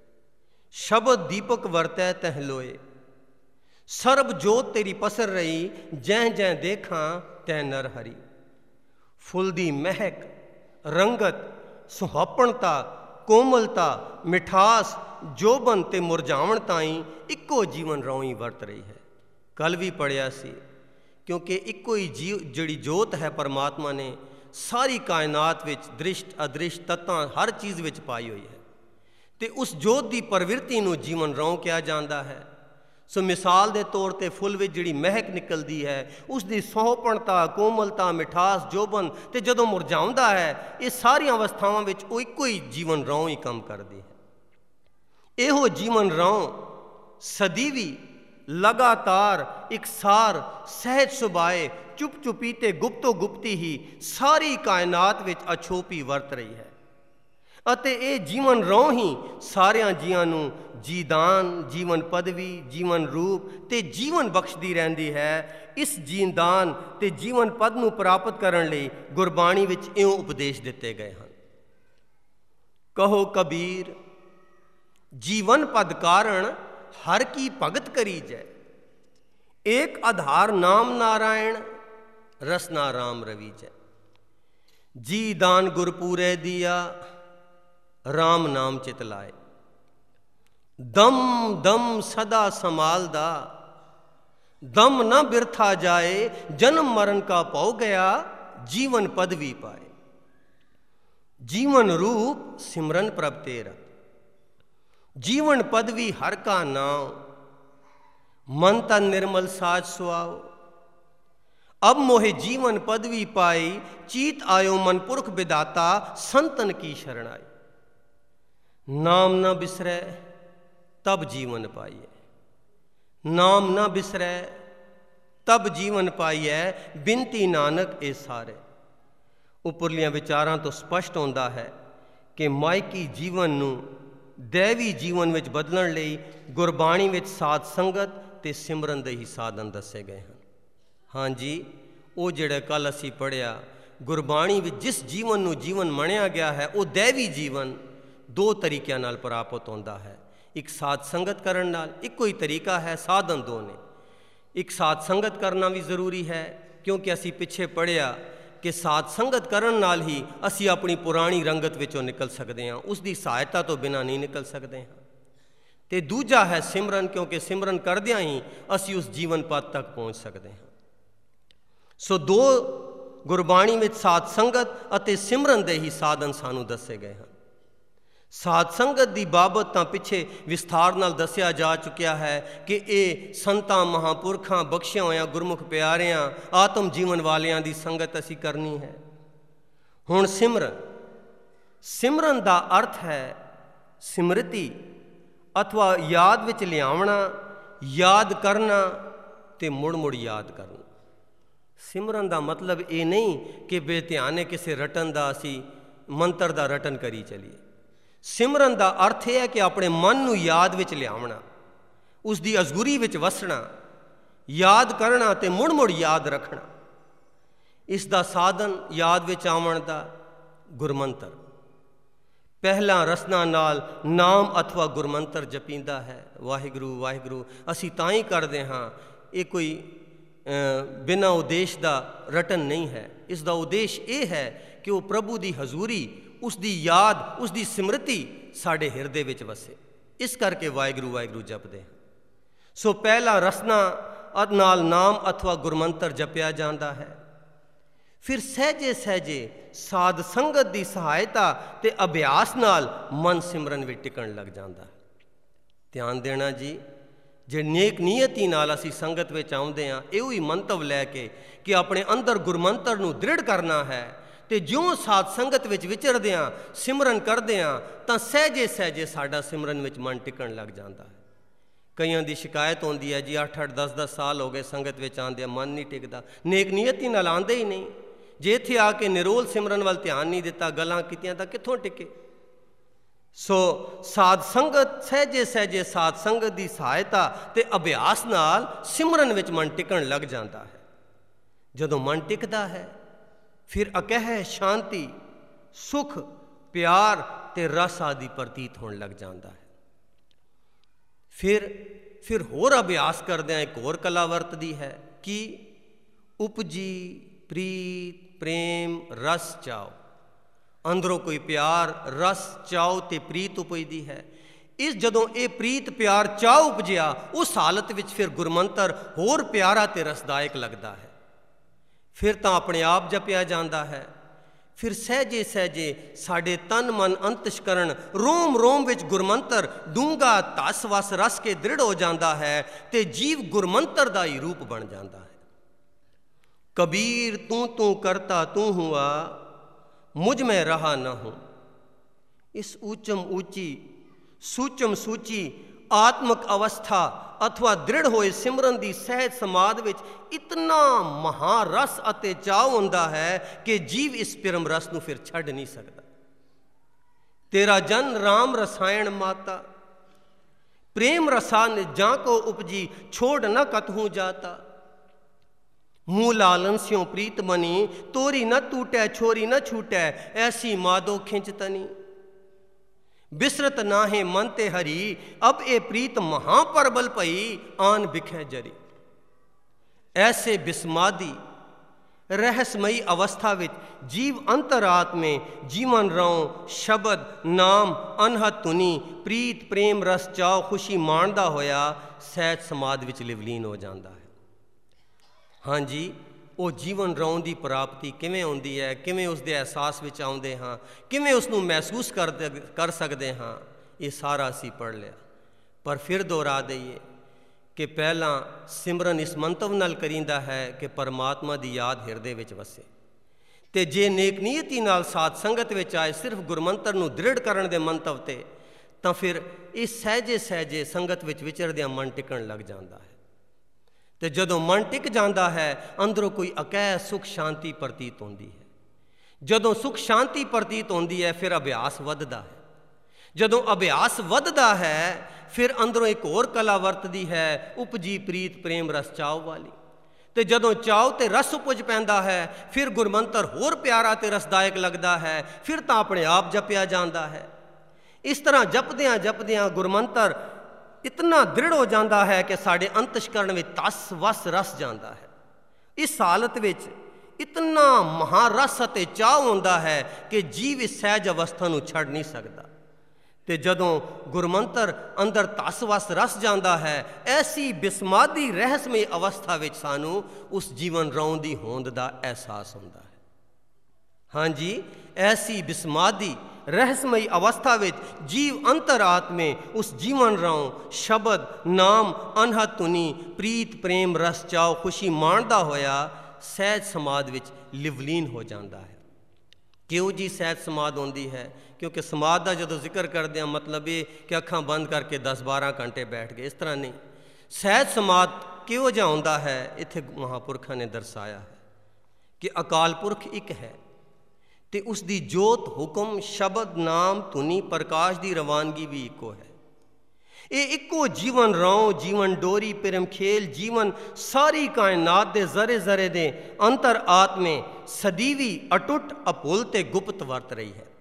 ਸ਼ਬਦ ਦੀਪਕ ਵਰਤੈ ਤਹ ਲੋਏ, ਸਰਬ ਜੋਤ ਤੇਰੀ ਪਸਰ ਰਹੀ। ਜੈ ਜੈ ਦੇਖਾਂ ਤੈ ਨਰ ਹਰੀ। ਫੁੱਲ ਦੀ ਮਹਿਕ, ਰੰਗਤ, ਸੁਹਾਪਣਤਾ, ਕੋਮਲਤਾ, ਮਿਠਾਸ, ਜੋਬਨ ਤੇ ਮੁਰਝਾਵਣ ਤਾਈਂ ਇੱਕੋ ਜੀਵਨ ਰੌਂ ਹੀ ਵਰਤ ਰਹੀ ਹੈ। ਕੱਲ੍ਹ ਵੀ ਪੜ੍ਹਿਆ ਸੀ, ਕਿਉਂਕਿ ਇੱਕੋ ਹੀ ਜਿਹੜੀ ਜੋਤ ਹੈ ਪਰਮਾਤਮਾ ਨੇ ਸਾਰੀ ਕਾਇਨਾਤ ਵਿੱਚ ਦ੍ਰਿਸ਼ਟ ਅਦ੍ਰਿਸ਼ਟ ਤੱਤਾਂ ਹਰ ਚੀਜ਼ ਵਿੱਚ ਪਾਈ ਹੋਈ ਹੈ, ਅਤੇ ਉਸ ਜੋਤ ਦੀ ਪ੍ਰਵਿਰਤੀ ਨੂੰ ਜੀਵਨ ਰੌਂ ਕਿਹਾ ਜਾਂਦਾ ਹੈ। ਸੋ ਮਿਸਾਲ ਦੇ ਤੌਰ 'ਤੇ ਫੁੱਲ ਵਿੱਚ ਜਿਹੜੀ ਮਹਿਕ ਨਿਕਲਦੀ ਹੈ, ਉਸ ਦੀ ਸੌਂਪਣਤਾ, ਕੋਮਲਤਾ, ਮਿਠਾਸ, ਜੋਬਨ, ਅਤੇ ਜਦੋਂ ਮੁਰਝਾਉਂਦਾ ਹੈ, ਇਹ ਸਾਰੀਆਂ ਅਵਸਥਾਵਾਂ ਵਿੱਚ ਉਹ ਇੱਕੋ ਹੀ ਜੀਵਨ ਰੌਂ ਹੀ ਕੰਮ ਕਰਦੀ ਹੈ। ਇਹੋ ਜੀਵਨ ਰੌਂ ਸਦੀਵੀ, ਲਗਾਤਾਰ, ਇਕਸਾਰ, ਸਹਿਜ ਸੁਭਾਏ, ਚੁੱਪ ਚੁਪੀ ਤੇ ਗੁਪਤੋ ਗੁਪਤੀ ਹੀ ਸਾਰੀ ਕਾਇਨਾਤ ਵਿੱਚ ਅਛੋਪੀ ਵਰਤ ਰਹੀ ਹੈ। ਅਤੇ ਇਹ ਜੀਵਨ ਰੌਂ ਹੀ ਸਾਰਿਆਂ ਜੀਆਂ ਨੂੰ ਜੀਦਾਨ, ਜੀਵਨ ਪਦਵੀ, ਜੀਵਨ ਰੂਪ ਤੇ ਜੀਵਨ ਬਖਸ਼ਦੀ ਰਹਿੰਦੀ ਹੈ। ਇਸ ਜੀਦਾਨ ਤੇ ਜੀਵਨ ਪਦ ਨੂੰ ਪ੍ਰਾਪਤ ਕਰਨ ਲਈ ਗੁਰਬਾਣੀ ਵਿੱਚ ਇਉਂ ਉਪਦੇਸ਼ ਦਿੱਤੇ ਗਏ ਹਨ। ਕਹੋ ਕਬੀਰ, ਜੀਵਨ ਪਦ ਕਾਰਣ ਹਰ ਕੀ ਭਗਤ ਕਰੀ ਜੈ। ਏਕ ਆਧਾਰ ਨਾਮ ਨਾਰਾਇਣ, ਰਸਨਾ ਰਾਮ ਰਵੀ ਜੈ। ਜੀ ਦਾਨ ਗੁਰਪੂਰੇ ਦੀਆ, ਰਾਮ ਨਾਮ ਚਿਤ ਲਾਏ। ਦਮ ਦਮ ਸਦਾ ਸੰਭਾਲਦਾ, ਦਮ ਨਾ ਬਿਰਥਾ ਜਾਏ। ਜਨਮ ਮਰਨ ਕਾ ਭਉ ਗਿਆ, ਜੀਵਨ ਪਦਵੀ ਪਾਏ। ਜੀਵਨ ਰੂਪ ਸਿਮਰਨ ਪ੍ਰਭ ਤੇਰਾ, ਜੀਵਨ ਪਦਵੀ ਹਰ ਕਾ ਨਾਉ। मन तन निर्मल साज सुआओ, अब मोहे जीवन पदवी पाई। चीत आयो मन पुरख विदाता, संतन की शरणाई। नाम न बिसरै तब जीवन पाइए, नाम न बिसरै तब जीवन पाइए। बिनती नानक ए सारे। उपरलियां विचारां तो स्पष्ट होंदा है कि मायकी जीवन नूं दैवी जीवन ਵਿੱਚ ਬਦਲਣ ਲਈ ਗੁਰਬਾਣੀ ਵਿੱਚ ਸਾਧ ਸੰਗਤ ਤੇ ਸਿਮਰਨ ਦੇ ਹੀ ਸਾਧਨ ਦੱਸੇ ਗਏ ਹਨ। ਹਾਂਜੀ, ਉਹ ਜਿਹੜਾ ਕੱਲ੍ਹ ਅਸੀਂ ਪੜ੍ਹਿਆ, ਗੁਰਬਾਣੀ ਵਿੱਚ ਜਿਸ ਜੀਵਨ ਨੂੰ ਜੀਵਨ ਮੰਨਿਆ ਗਿਆ ਹੈ, ਉਹ दैवी ਜੀਵਨ ਦੋ ਤਰੀਕਿਆਂ ਨਾਲ ਪ੍ਰਾਪਤ ਹੁੰਦਾ ਹੈ। ਇੱਕ ਸਾਧ ਸੰਗਤ ਕਰਨ ਨਾਲ, ਇੱਕੋ ਹੀ ਤਰੀਕਾ ਹੈ, ਸਾਧਨ ਦੋ ਨੇ। ਇੱਕ ਸਾਧ ਸੰਗਤ ਕਰਨਾ ਵੀ ਜ਼ਰੂਰੀ ਹੈ, ਕਿਉਂਕਿ ਅਸੀਂ ਪਿੱਛੇ ਪੜ੍ਹਿਆ ਕਿ ਸਾਧ ਸੰਗਤ ਕਰਨ ਨਾਲ ਹੀ ਅਸੀਂ ਆਪਣੀ ਪੁਰਾਣੀ ਰੰਗਤ ਵਿੱਚੋਂ ਨਿਕਲ ਸਕਦੇ ਹਾਂ, ਉਸ ਦੀ ਸਹਾਇਤਾ ਤੋਂ ਬਿਨਾਂ ਨਹੀਂ ਨਿਕਲ ਸਕਦੇ ਹਾਂ। ਅਤੇ ਦੂਜਾ ਹੈ ਸਿਮਰਨ, ਕਿਉਂਕਿ ਸਿਮਰਨ ਕਰਦਿਆਂ ਹੀ ਅਸੀਂ ਉਸ ਜੀਵਨ ਪਦ ਤੱਕ ਪਹੁੰਚ ਸਕਦੇ ਹਾਂ। ਸੋ ਦੋ ਗੁਰਬਾਣੀ ਵਿੱਚ ਸਾਧ ਸੰਗਤ ਅਤੇ ਸਿਮਰਨ ਦੇ ਹੀ ਸਾਧਨ ਸਾਨੂੰ ਦੱਸੇ ਗਏ ਹਨ। ਸਾਧ ਸੰਗਤ ਦੀ ਬਾਬਤ ਤਾਂ ਪਿੱਛੇ ਵਿਸਥਾਰ ਨਾਲ ਦੱਸਿਆ ਜਾ ਚੁੱਕਿਆ ਹੈ ਕਿ ਇਹ ਸੰਤਾਂ ਮਹਾਂਪੁਰਖਾਂ ਬਖਸ਼ਿਆ ਹੋਇਆਂ ਗੁਰਮੁਖ ਪਿਆਰਿਆਂ ਆਤਮ ਜੀਵਨ ਵਾਲਿਆਂ ਦੀ ਸੰਗਤ ਅਸੀਂ ਕਰਨੀ ਹੈ। ਹੁਣ ਸਿਮਰਨ, ਸਿਮਰਨ ਦਾ ਅਰਥ ਹੈ ਸਿਮਰਤੀ ਅਥਵਾ ਯਾਦ ਵਿੱਚ ਲਿਆਉਣਾ, ਯਾਦ ਕਰਨਾ ਅਤੇ ਮੁੜ ਮੁੜ ਯਾਦ ਕਰਨਾ। ਸਿਮਰਨ ਦਾ ਮਤਲਬ ਇਹ ਨਹੀਂ ਕਿ ਬੇਧਿਆਨੇ ਕਿਸੇ ਰਟਨ ਦਾ ਅਸੀਂ ਮੰਤਰ ਦਾ ਰਟਨ ਕਰੀ ਚਲੀਏ। ਸਿਮਰਨ ਦਾ ਅਰਥ ਇਹ ਹੈ ਕਿ ਆਪਣੇ ਮਨ ਨੂੰ ਯਾਦ ਵਿੱਚ ਲਿਆਉਣਾ, ਉਸ ਦੀ ਅਜ਼ਗੁਰੀ ਵਿੱਚ ਵਸਣਾ, ਯਾਦ ਕਰਨਾ ਅਤੇ ਮੁੜ ਮੁੜ ਯਾਦ ਰੱਖਣਾ। ਇਸ ਦਾ ਸਾਧਨ ਯਾਦ ਵਿੱਚ ਆਉਣ ਦਾ ਗੁਰਮੰਤਰ। ਪਹਿਲਾਂ ਰਸਨਾ ਨਾਲ ਨਾਮ ਅਥਵਾ ਗੁਰਮੰਤਰ ਜਪੀਂਦਾ ਹੈ, ਵਾਹਿਗੁਰੂ ਵਾਹਿਗੁਰੂ। ਅਸੀਂ ਤਾਂ ਹੀ ਕਰਦੇ ਹਾਂ, ਇਹ ਕੋਈ ਬਿਨਾਂ ਉਦੇਸ਼ ਦਾ ਰਟਨ ਨਹੀਂ ਹੈ। ਇਸ ਦਾ ਉਦੇਸ਼ ਇਹ ਹੈ ਕਿ ਉਹ ਪ੍ਰਭੂ ਦੀ ਹਜ਼ੂਰੀ, ਉਸ ਦੀ ਯਾਦ, ਉਸ ਦੀ ਸਿਮਰਤੀ ਸਾਡੇ ਹਿਰਦੇ ਵਿੱਚ ਵਸੇ। ਇਸ ਕਰਕੇ ਵਾਹਿਗੁਰੂ ਵਾਹਿਗੁਰੂ ਜਪਦੇ ਹਾਂ। ਸੋ ਪਹਿਲਾ ਰਸਨਾ ਨਾਲ ਨਾਮ ਅਥਵਾ ਗੁਰਮੰਤਰ ਜਪਿਆ ਜਾਂਦਾ ਹੈ। ਫਿਰ ਸਹਿਜੇ ਸਹਿਜੇ ਸਾਧ ਸੰਗਤ ਦੀ ਸਹਾਇਤਾ ਅਤੇ ਅਭਿਆਸ ਨਾਲ ਮਨ ਸਿਮਰਨ ਵਿੱਚ ਟਿਕਣ ਲੱਗ ਜਾਂਦਾ ਹੈ। ਧਿਆਨ ਦੇਣਾ ਜੀ, ਜੇ ਨੇਕ ਨੀਅਤੀ ਨਾਲ ਅਸੀਂ ਸੰਗਤ ਵਿੱਚ ਆਉਂਦੇ ਹਾਂ, ਇਹੋ ਹੀ ਮੰਤਵ ਲੈ ਕੇ ਕਿ ਆਪਣੇ ਅੰਦਰ ਗੁਰਮੰਤਰ ਨੂੰ ਦ੍ਰਿੜ ਕਰਨਾ ਹੈ, ਅਤੇ ਜਿਉਂ ਸਾਧ ਸੰਗਤ ਵਿੱਚ ਵਿਚਰਦੇ ਹਾਂ, ਸਿਮਰਨ ਕਰਦੇ ਹਾਂ, ਤਾਂ ਸਹਿਜੇ ਸਹਿਜੇ ਸਾਡਾ ਸਿਮਰਨ ਵਿੱਚ ਮਨ ਟਿਕਣ ਲੱਗ ਜਾਂਦਾ ਹੈ। ਕਈਆਂ ਦੀ ਸ਼ਿਕਾਇਤ ਹੁੰਦੀ ਹੈ ਜੀ 8-8 10-10 ਸਾਲ ਹੋ ਗਏ ਸੰਗਤ ਵਿੱਚ ਆਉਂਦੇ, ਮਨ ਨਹੀਂ ਟਿਕਦਾ। ਨੇਕ ਨੀਅਤੀ ਨਾਲ ਆਉਂਦੇ ਹੀ ਨਹੀਂ। ਜੇ ਇੱਥੇ ਆ ਕੇ ਨਿਰੋਲ ਸਿਮਰਨ ਵੱਲ ਧਿਆਨ ਨਹੀਂ ਦਿੱਤਾ, ਗੱਲਾਂ ਕੀਤੀਆਂ, ਤਾਂ ਕਿੱਥੋਂ ਟਿਕੇ। ਸੋ ਸਾਧ ਸੰਗਤ, ਸਹਿਜੇ ਸਹਿਜੇ ਸਾਧ ਸੰਗਤ ਦੀ ਸਹਾਇਤਾ ਅਤੇ ਅਭਿਆਸ ਨਾਲ ਸਿਮਰਨ ਵਿੱਚ ਮਨ ਟਿਕਣ ਲੱਗ ਜਾਂਦਾ ਹੈ। ਜਦੋਂ ਮਨ ਟਿਕਦਾ ਹੈ, ਫਿਰ ਅਕਹਿ ਸ਼ਾਂਤੀ, ਸੁਖ, ਪਿਆਰ ਅਤੇ ਰਸ ਆਦਿ ਪ੍ਰਤੀਤ ਹੋਣ ਲੱਗ ਜਾਂਦਾ ਹੈ। ਫਿਰ ਹੋਰ ਅਭਿਆਸ ਕਰਦਿਆਂ ਇੱਕ ਹੋਰ ਕਲਾ ਵਰਤਦੀ ਹੈ ਕਿ ਉਪਜੀ ਪ੍ਰੀਤ ਪ੍ਰੇਮ ਰਸ ਚਾਓ। ਅੰਦਰੋਂ ਕੋਈ ਪਿਆਰ, ਰਸ, ਚਾਓ ਅਤੇ ਪ੍ਰੀਤ ਉਪਜਦੀ ਹੈ। ਜਦੋਂ ਇਹ ਪ੍ਰੀਤ, ਪਿਆਰ, ਚਾਓ ਉਪਜਿਆ, ਉਸ ਹਾਲਤ ਵਿੱਚ ਫਿਰ ਗੁਰਮੰਤਰ ਹੋਰ ਪਿਆਰਾ ਅਤੇ ਰਸਦਾਇਕ ਲੱਗਦਾ ਹੈ। ਫਿਰ ਤਾਂ ਆਪਣੇ ਆਪ ਜਪਿਆ ਜਾਂਦਾ ਹੈ। ਫਿਰ ਸਹਿਜੇ ਸਹਿਜੇ ਸਾਡੇ ਤਨ ਮਨ ਅੰਤਸ਼ਕਰਨ ਰੋਮ ਰੋਮ ਵਿੱਚ ਗੁਰਮੰਤਰ ਡੂੰਘਾ ਧਸ ਵਸ ਰਸ ਕੇ ਦ੍ਰਿੜ ਹੋ ਜਾਂਦਾ ਹੈ ਅਤੇ ਜੀਵ ਗੁਰਮੰਤਰ ਦਾ ਹੀ ਰੂਪ ਬਣ ਜਾਂਦਾ ਹੈ। ਕਬੀਰ ਤੂੰ ਤੂੰ ਕਰਤਾ ਤੂੰ ਹੁਆ, ਮੁਝ ਮੈਂ ਰਹਾ ਨਾ ਹੂੰ। ਇਸ ਊਚਮ ਊਚੀ, ਸੂਚਮ ਸੂਚੀ ਆਤਮਕ ਅਵਸਥਾ ਅਥਵਾ ਦ੍ਰਿੜ ਹੋਏ ਸਿਮਰਨ ਦੀ ਸਹਿਜ ਸਮਾਧ ਵਿੱਚ ਇਤਨਾ ਮਹਾਰਸ ਅਤੇ ਚਾਅ ਹੁੰਦਾ ਹੈ ਕਿ ਜੀਵ ਇਸ ਪਰਮ ਰਸ ਨੂੰ ਫਿਰ ਛੱਡ ਨਹੀਂ ਸਕਦਾ। ਤੇਰਾ ਜਨ ਰਾਮ ਰਸਾਇਣ ਮਾਤਾ, ਪ੍ਰੇਮ ਰਸਾ ਜਾਂ ਕੋ ਉਪਜੀ, ਛੋੜ ਨ ਕਤਹੂ ਜਾਤਾ। ਮੂਹ ਲਾਲਨ ਸਿਉ ਪ੍ਰੀਤ ਮਨੀ, ਤੋਰੀ न टूटै छोरी न छूटै, ऐसी मादो खिंच तनी। बिसरत नाहे मन ते हरी, अब ए प्रीत महापरबल पई, आन बिखै जरी। ऐसे बिस्मादी रहस्यमयी अवस्था विच जीव अंतरात्मे जीवन रौ शब्द नाम अनहद धुनी प्रीत प्रेम रस चाओ खुशी माणदा होया सहज समाध विच लिवलीन हो जाता है। हाँ जी, वो जीवन रौं की प्राप्ति किवें आउंदी है, किवें उसके एहसास विच आउंदे हाँ, किवें उसनूं महसूस कर सकते हाँ, ये सारा असीं पढ़ लिया। पर फिर दोहरा दईए कि पहला सिमरन इस मंतव नाल करींदा है कि परमात्मा की याद हिरदे विच वसे, ते जे नेक नीयती नाल साध संगत विच आए सिर्फ गुरमंतर नूं दृढ़ करन दे मंतव ते, तां फिर इस सहजे सहजे संगत विच विचरदिआं मन टिकण लग जांदा है। तो जदों मन टिक जाता है, अंदरों कोई अकह सुख शांति प्रतीत होती है। जदों सुख शांति प्रतीत होती है, फिर अभ्यास वधदा है। जदों अभ्यास वधदा है, फिर अंदरों एक होर कला वरतदी है, उपजी प्रीत प्रेम रस चाव वाली। तो जदों चाव ते रस उपज पैंदा है, फिर गुरमंतर होर प्यारा ते रसदायक लगता है, फिर तो अपने आप जपया जाता है। इस तरह जपदियां जपदियां गुरमंतर इतना दृढ़ हो जाता है कि साढ़े अंतशकरण में तस वस रस जाता है। इस हालत विच इतना महारस अते चाह होता है कि जीव इस सहज अवस्था नूं छड़ नहीं सकता। तो जदों गुरमंतर अंदर तस वस रस जाता है, ऐसी बिस्मादी रहस्यमय अवस्था विच सानू उस जीवन रौं दी होंद दा एहसास होता है। हाँ जी, ऐसी बिस्मादी रहस्यमयी अवस्था विच जीव अंतरात्मे उस जीवन रौं शब्द नाम अनहद धुनी प्रीत प्रेम रस चाओ खुशी माणदा होया सहज समाध विच लिवलीन हो जाता है। क्यों जी सहज समाध होंदी है? क्योंकि समाध का जो जिक्र करते हैं मतलब ये कि अखां बंद करके 10-12 घंटे बैठ गए, इस तरह नहीं। सहज समाध क्यों जा होंदा है, इत्थे महापुरखों ने दर्शाया है कि अकाल पुरख एक है ते उसकी जोत हुक्म शब्द नाम धुनी प्रकाश की रवानगी भी इको है। ये इको जीवन रौं जीवन डोरी पिरम खेल जीवन सारी कायनात दे जरे जरे दे अंतर आत्मे सदीवी अटुट अभुल ते गुप्त वरत रही है।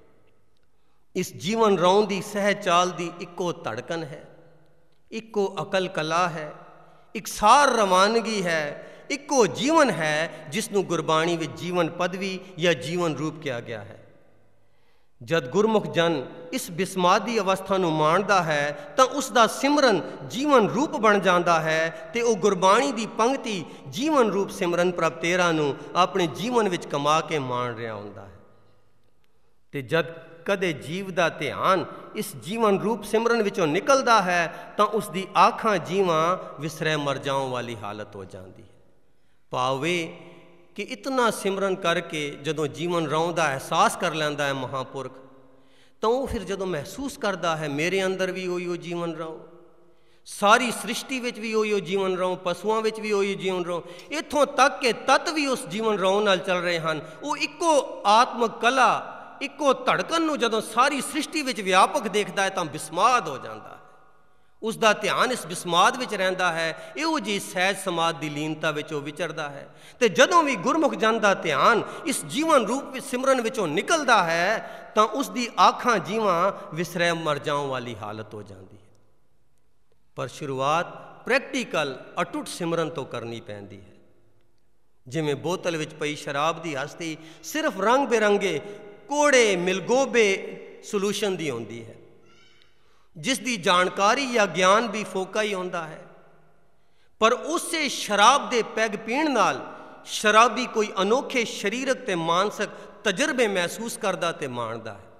इस जीवन रौं की सहज चाल की इको धड़कन है, इको अकल कला है, इकसार रवानगी है, ਇੱਕੋ ਜੀਵਨ ਹੈ ਜਿਸ ਨੂੰ ਗੁਰਬਾਣੀ ਵਿੱਚ ਜੀਵਨ ਪਦਵੀ ਜਾਂ ਜੀਵਨ ਰੂਪ ਕਿਹਾ ਗਿਆ ਹੈ। ਜਦ ਗੁਰਮੁਖ ਜਨ ਇਸ ਬਿਸਮਾਦੀ ਅਵਸਥਾ ਨੂੰ ਮਾਣਦਾ ਹੈ ਤਾਂ ਉਸ ਦਾ ਸਿਮਰਨ ਜੀਵਨ ਰੂਪ ਬਣ ਜਾਂਦਾ ਹੈ ਤੇ ਉਹ ਗੁਰਬਾਣੀ ਦੀ ਪੰਕਤੀ ਜੀਵਨ ਰੂਪ ਸਿਮਰਨ ਪ੍ਰਭ ਤੇਰਾ ਨੂੰ ਆਪਣੇ ਜੀਵਨ ਵਿੱਚ ਕਮਾ ਕੇ ਮਾਣ ਰਿਹਾ ਹੁੰਦਾ ਹੈ। ਤੇ ਜਦ ਕਦੇ ਜੀਵ ਦਾ ਧਿਆਨ ਇਸ ਜੀਵਨ ਰੂਪ ਸਿਮਰਨ ਵਿੱਚੋਂ ਨਿਕਲਦਾ ਹੈ ਤਾਂ ਉਸ ਦੀ ਆਖਾਂ ਜੀਵਾਂ ਵਿਸਰੈ ਮਰ ਜਾਉਣ ਵਾਲੀ ਹਾਲਤ ਹੋ ਜਾਂਦੀ ਹੈ। ਭਾਵੇਂ ਕਿ ਇਤਨਾ ਸਿਮਰਨ ਕਰਕੇ ਜਦੋਂ ਜੀਵਨ ਰਹੁੰ ਦਾ ਅਹਿਸਾਸ ਕਰ ਲੈਂਦਾ ਹੈ ਮਹਾਂਪੁਰਖ, ਤਾਂ ਉਹ ਫਿਰ ਜਦੋਂ ਮਹਿਸੂਸ ਕਰਦਾ ਹੈ ਮੇਰੇ ਅੰਦਰ ਵੀ ਉਹੀ ਜੀਵਨ ਰਹੁੰ, ਸਾਰੀ ਸ੍ਰਿਸ਼ਟੀ ਵਿੱਚ ਵੀ ਉਹੀ ਜੀਵਨ ਰਹੁੰ, ਪਸ਼ੂਆਂ ਵਿੱਚ ਵੀ ਉਹੀ ਜੀਵਨ ਰਹੁੰ, ਇੱਥੋਂ ਤੱਕ ਕਿ ਤੱਤ ਵੀ ਉਸ ਜੀਵਨ ਰਹੁੰ ਨਾਲ ਚੱਲ ਰਹੇ ਹਨ। ਉਹ ਇੱਕੋ ਆਤਮਕ ਕਲਾ, ਇੱਕੋ ਧੜਕਣ ਨੂੰ ਜਦੋਂ ਸਾਰੀ ਸ੍ਰਿਸ਼ਟੀ ਵਿੱਚ ਵਿਆਪਕ ਦੇਖਦਾ ਹੈ ਤਾਂ ਬਿਸਮਾਦ ਹੋ ਜਾਂਦਾ ਹੈ। ਉਸ ਦਾ ਧਿਆਨ ਇਸ ਬਿਸਮਾਦ ਵਿੱਚ ਰਹਿੰਦਾ ਹੈ। ਇਹੋ ਜਿਹੀ ਸਹਿਜ ਸਮਾਧ ਦੀ ਲੀਨਤਾ ਵਿੱਚ ਉਹ ਵਿਚਰਦਾ ਹੈ। ਤੇ ਜਦੋਂ ਵੀ ਗੁਰਮੁਖ ਜਨ ਦਾ ਧਿਆਨ ਇਸ ਜੀਵਨ ਰੂਪ ਵਿੱਚ ਸਿਮਰਨ ਵਿੱਚੋਂ ਨਿਕਲਦਾ ਹੈ ਤਾਂ ਉਸ ਦੀ ਆਖਾਂ ਜੀਵਾਂ ਵਿਸਰੈ ਮਰ ਜਾਉਣ ਵਾਲੀ ਹਾਲਤ ਹੋ ਜਾਂਦੀ ਹੈ। ਪਰ ਸ਼ੁਰੂਆਤ ਪ੍ਰੈਕਟੀਕਲ ਅਟੁੱਟ ਸਿਮਰਨ ਤੋਂ ਕਰਨੀ ਪੈਂਦੀ ਹੈ। ਜਿਵੇਂ ਬੋਤਲ ਵਿੱਚ ਪਈ ਸ਼ਰਾਬ ਦੀ ਹਸਤੀ ਸਿਰਫ ਰੰਗ ਬਿਰੰਗੇ ਕੋੜੇ ਮਿਲਗੋਬੇ ਸੋਲੂਸ਼ਨ ਦੀ ਹੁੰਦੀ ਹੈ, ਜਿਸ ਦੀ ਜਾਣਕਾਰੀ ਜਾਂ ਗਿਆਨ ਵੀ ਫੋਕਾ ਹੀ ਹੁੰਦਾ ਹੈ। ਪਰ ਉਸੇ ਸ਼ਰਾਬ ਦੇ ਪੈਗ ਪੀਣ ਨਾਲ ਸ਼ਰਾਬੀ ਕੋਈ ਅਨੋਖੇ ਸਰੀਰਕ ਤੇ ਮਾਨਸਿਕ ਤਜਰਬੇ ਮਹਿਸੂਸ ਕਰਦਾ ਤੇ ਮਾਣਦਾ ਹੈ।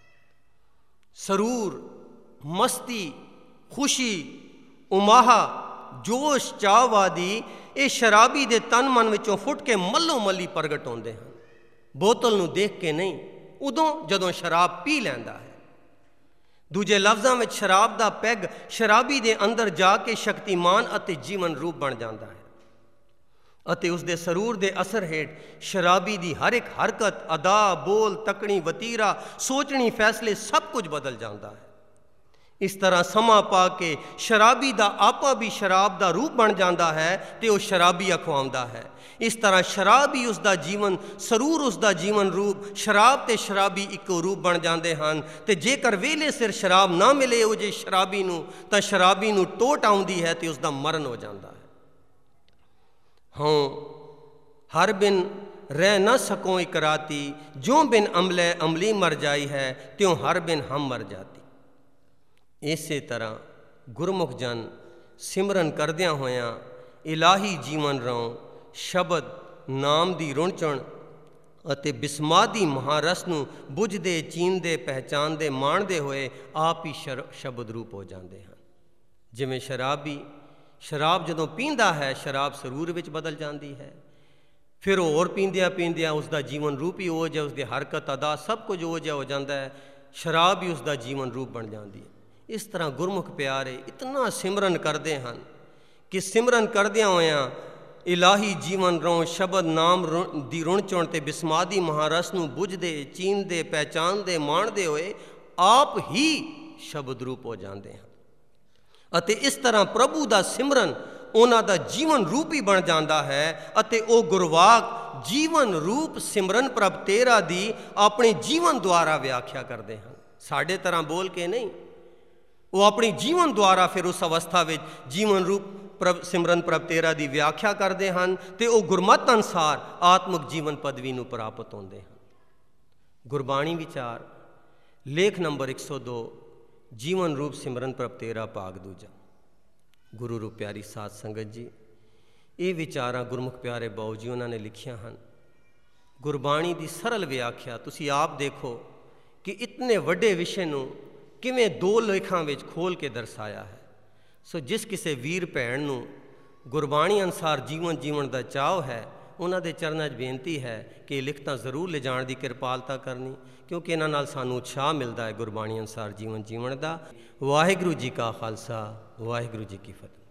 ਸਰੂਰ, ਮਸਤੀ, ਖੁਸ਼ੀ, ਉਮਾਹਾ, ਜੋਸ਼, ਚਾਵ ਆਦਿ ਇਹ ਸ਼ਰਾਬੀ ਦੇ ਤਨ ਮਨ ਵਿੱਚੋਂ ਫੁੱਟ ਕੇ ਮੱਲੋ ਮੱਲੀ ਪ੍ਰਗਟ ਹੁੰਦੇ ਹਨ। ਬੋਤਲ ਨੂੰ ਦੇਖ ਕੇ ਨਹੀਂ, ਉਦੋਂ ਜਦੋਂ ਸ਼ਰਾਬ ਪੀ ਲੈਂਦਾ ਹੈ। ਦੂਜੇ ਲਫ਼ਜ਼ਾਂ ਵਿੱਚ ਸ਼ਰਾਬ ਦਾ ਪੈਗ ਸ਼ਰਾਬੀ ਦੇ ਅੰਦਰ ਜਾ ਕੇ ਸ਼ਕਤੀਮਾਨ ਅਤੇ ਜੀਵਨ ਰੂਪ ਬਣ ਜਾਂਦਾ ਹੈ ਅਤੇ ਉਸ ਦੇ ਸਰੂਰ ਦੇ ਅਸਰ ਹੇਠ ਸ਼ਰਾਬੀ ਦੀ ਹਰ ਇੱਕ ਹਰਕਤ, ਅਦਾ, ਬੋਲ, ਤਕਣੀ, ਵਤੀਰਾ, ਸੋਚਣੀ, ਫੈਸਲੇ ਸਭ ਕੁਝ ਬਦਲ ਜਾਂਦਾ ਹੈ। ਇਸ ਤਰ੍ਹਾਂ ਸਮਾਂ ਪਾ ਕੇ ਸ਼ਰਾਬੀ ਦਾ ਆਪਾ ਵੀ ਸ਼ਰਾਬ ਦਾ ਰੂਪ ਬਣ ਜਾਂਦਾ ਹੈ ਤੇ ਉਹ ਸ਼ਰਾਬੀ ਅਖਵਾਉਂਦਾ ਹੈ। ਇਸ ਤਰ੍ਹਾਂ ਸ਼ਰਾਬ ਹੀ ਉਸ ਦਾ ਜੀਵਨ, ਸਰੂਰ ਉਸ ਦਾ ਜੀਵਨ ਰੂਪ, ਸ਼ਰਾਬ ਤੇ ਸ਼ਰਾਬੀ ਇੱਕੋ ਰੂਪ ਬਣ ਜਾਂਦੇ ਹਨ। ਤੇ ਜੇਕਰ ਵੇਲੇ ਸਿਰ ਸ਼ਰਾਬ ਨਾ ਮਿਲੇ ਉਹ ਜੇ ਸ਼ਰਾਬੀ ਨੂੰ, ਤਾਂ ਸ਼ਰਾਬੀ ਨੂੰ ਟੋਟ ਆਉਂਦੀ ਹੈ ਤੇ ਉਸ ਦਾ ਮਰਨ ਹੋ ਜਾਂਦਾ ਹੈ। ਹਰ ਬਿਨ ਰਹਿ ਨਾ ਸਕੋਂ ਇਕ ਰਾਤੀ, ਜਿਉਂ ਬਿਨ ਅਮਲੇ ਅਮਲੀ ਮਰ ਜਾਈ ਹੈ, ਤਿਉਂ ਹਰ ਬਿਨ ਹਮ ਮਰ ਜਾਤੀ। ਇਸੇ ਤਰ੍ਹਾਂ ਗੁਰਮੁਖ ਜਨ ਸਿਮਰਨ ਕਰਦਿਆਂ ਹੋਇਆਂ ਇਲਾਹੀ ਜੀਵਨ ਰਹੁੰ, ਸ਼ਬਦ, ਨਾਮ ਦੀ ਰੁਣ-ਚੁਣ ਅਤੇ ਬਿਸਮਾਦੀ ਮਹਾਰਸ ਨੂੰ ਬੁੱਝਦੇ, ਚੀਨਦੇ, ਪਹਿਚਾਨਦੇ, ਮਾਣਦੇ ਹੋਏ ਆਪ ਹੀ ਸ਼ਬਦ ਰੂਪ ਹੋ ਜਾਂਦੇ ਹਨ। ਜਿਵੇਂ ਸ਼ਰਾਬੀ ਸ਼ਰਾਬ ਜਦੋਂ ਪੀਂਦਾ ਹੈ, ਸ਼ਰਾਬ ਸਰੂਰ ਵਿੱਚ ਬਦਲ ਜਾਂਦੀ ਹੈ। ਫਿਰ ਹੋਰ ਪੀਂਦਿਆਂ ਪੀਂਦਿਆਂ ਉਸ ਦਾ ਜੀਵਨ ਰੂਪ ਹੀ ਉਹ ਜਿਹਾ, ਉਸ ਦੀ ਹਰਕਤ, ਅਦਾ ਸਭ ਕੁਝ ਉਹ ਜਿਹਾ ਹੋ ਜਾਂਦਾ ਹੈ। ਸ਼ਰਾਬ ਹੀ ਉਸ ਦਾ ਜੀਵਨ ਰੂਪ ਬਣ ਜਾਂਦੀ ਹੈ। ਇਸ ਤਰ੍ਹਾਂ ਗੁਰਮੁਖ ਪਿਆਰੇ ਇਤਨਾ ਸਿਮਰਨ ਕਰਦੇ ਹਨ ਕਿ ਸਿਮਰਨ ਕਰਦਿਆਂ ਹੋਇਆਂ ਇਲਾਹੀ ਜੀਵਨ ਰਹੁੰ, ਸ਼ਬਦ, ਨਾਮ ਦੀ ਰੁਣ-ਚੁਣ ਤੇ ਬਿਸਮਾਦੀ ਮਹਾਰਸ ਨੂੰ ਬੁੱਝਦੇ, ਚੀਨਦੇ, ਪਹਿਚਾਨਦੇ, ਮਾਣਦੇ ਹੋਏ ਆਪ ਹੀ ਸ਼ਬਦ ਰੂਪ ਹੋ ਜਾਂਦੇ ਹਨ। ਅਤੇ ਇਸ ਤਰ੍ਹਾਂ ਪ੍ਰਭੂ ਦਾ ਸਿਮਰਨ ਉਹਨਾਂ ਦਾ ਜੀਵਨ ਰੂਪ ਹੀ ਬਣ ਜਾਂਦਾ ਹੈ ਅਤੇ ਉਹ ਗੁਰਵਾਕ ਜੀਵਨ ਰੂਪ ਸਿਮਰਨ ਪ੍ਰਭ ਤੇਰਾ ਦੀ ਆਪਣੇ ਜੀਵਨ ਦੁਆਰਾ ਵਿਆਖਿਆ ਕਰਦੇ ਹਨ। ਸਾਡੇ ਤਰ੍ਹਾਂ ਬੋਲ ਕੇ ਨਹੀਂ, ਉਹ ਆਪਣੀ ਜੀਵਨ ਦੁਆਰਾ ਫਿਰ ਉਸ ਅਵਸਥਾ ਵਿੱਚ ਜੀਵਨ ਰੂਪ ਸਿਮਰਨ ਪ੍ਰਭ ਤੇਰਾ ਦੀ ਵਿਆਖਿਆ ਕਰਦੇ ਹਨ ਤੇ ਉਹ ਗੁਰਮਤਿ ਅਨੁਸਾਰ ਆਤਮਿਕ ਜੀਵਨ ਪਦਵੀ ਨੂੰ ਪ੍ਰਾਪਤ ਹੁੰਦੇ ਹਨ। ਗੁਰਬਾਣੀ ਵਿਚਾਰ ਲੇਖ ਨੰਬਰ 102, ਜੀਵਨ ਰੂਪ ਸਿਮਰਨ ਪ੍ਰਭ ਤੇਰਾ ਭਾਗ ਦੂਜਾ। ਗੁਰੂ ਰੂਪ ਪਿਆਰੀ ਸਾਧ ਸੰਗਤ ਜੀ, ਇਹ ਵਿਚਾਰਾਂ ਗੁਰਮੁਖ ਪਿਆਰੇ ਬਾਊ ਜੀ ਉਹਨਾਂ ਨੇ ਲਿਖੀਆਂ ਹਨ। ਗੁਰਬਾਣੀ ਦੀ ਸਰਲ ਵਿਆਖਿਆ ਤੁਸੀਂ ਆਪ ਦੇਖੋ ਕਿ ਇਤਨੇ ਵੱਡੇ ਵਿਸ਼ੇ ਨੂੰ ਕਿਵੇਂ 2 ਲੇਖਾਂ ਵਿੱਚ ਖੋਲ੍ਹ ਕੇ ਦਰਸਾਇਆ ਹੈ। ਸੋ ਜਿਸ ਕਿਸੇ ਵੀਰ ਭੈਣ ਨੂੰ ਗੁਰਬਾਣੀ ਅਨੁਸਾਰ ਜੀਵਨ ਜੀਵਨ ਦਾ ਚਾਅ ਹੈ, ਉਹਨਾਂ ਦੇ ਚਰਨਾਂ 'ਚ ਬੇਨਤੀ ਹੈ ਕਿ ਇਹ ਲਿਖਤਾਂ ਜ਼ਰੂਰ ਲਿਜਾਣ ਦੀ ਕਿਰਪਾਲਤਾ ਕਰਨੀ, ਕਿਉਂਕਿ ਇਹਨਾਂ ਨਾਲ ਸਾਨੂੰ ਉਤਸ਼ਾਹ ਮਿਲਦਾ ਹੈ ਗੁਰਬਾਣੀ ਅਨੁਸਾਰ ਜੀਵਨ ਜੀਵਨ ਦਾ। ਵਾਹਿਗੁਰੂ ਜੀ ਕਾ ਖਾਲਸਾ, ਵਾਹਿਗੁਰੂ ਜੀ ਕੀ ਫਤਿਹ।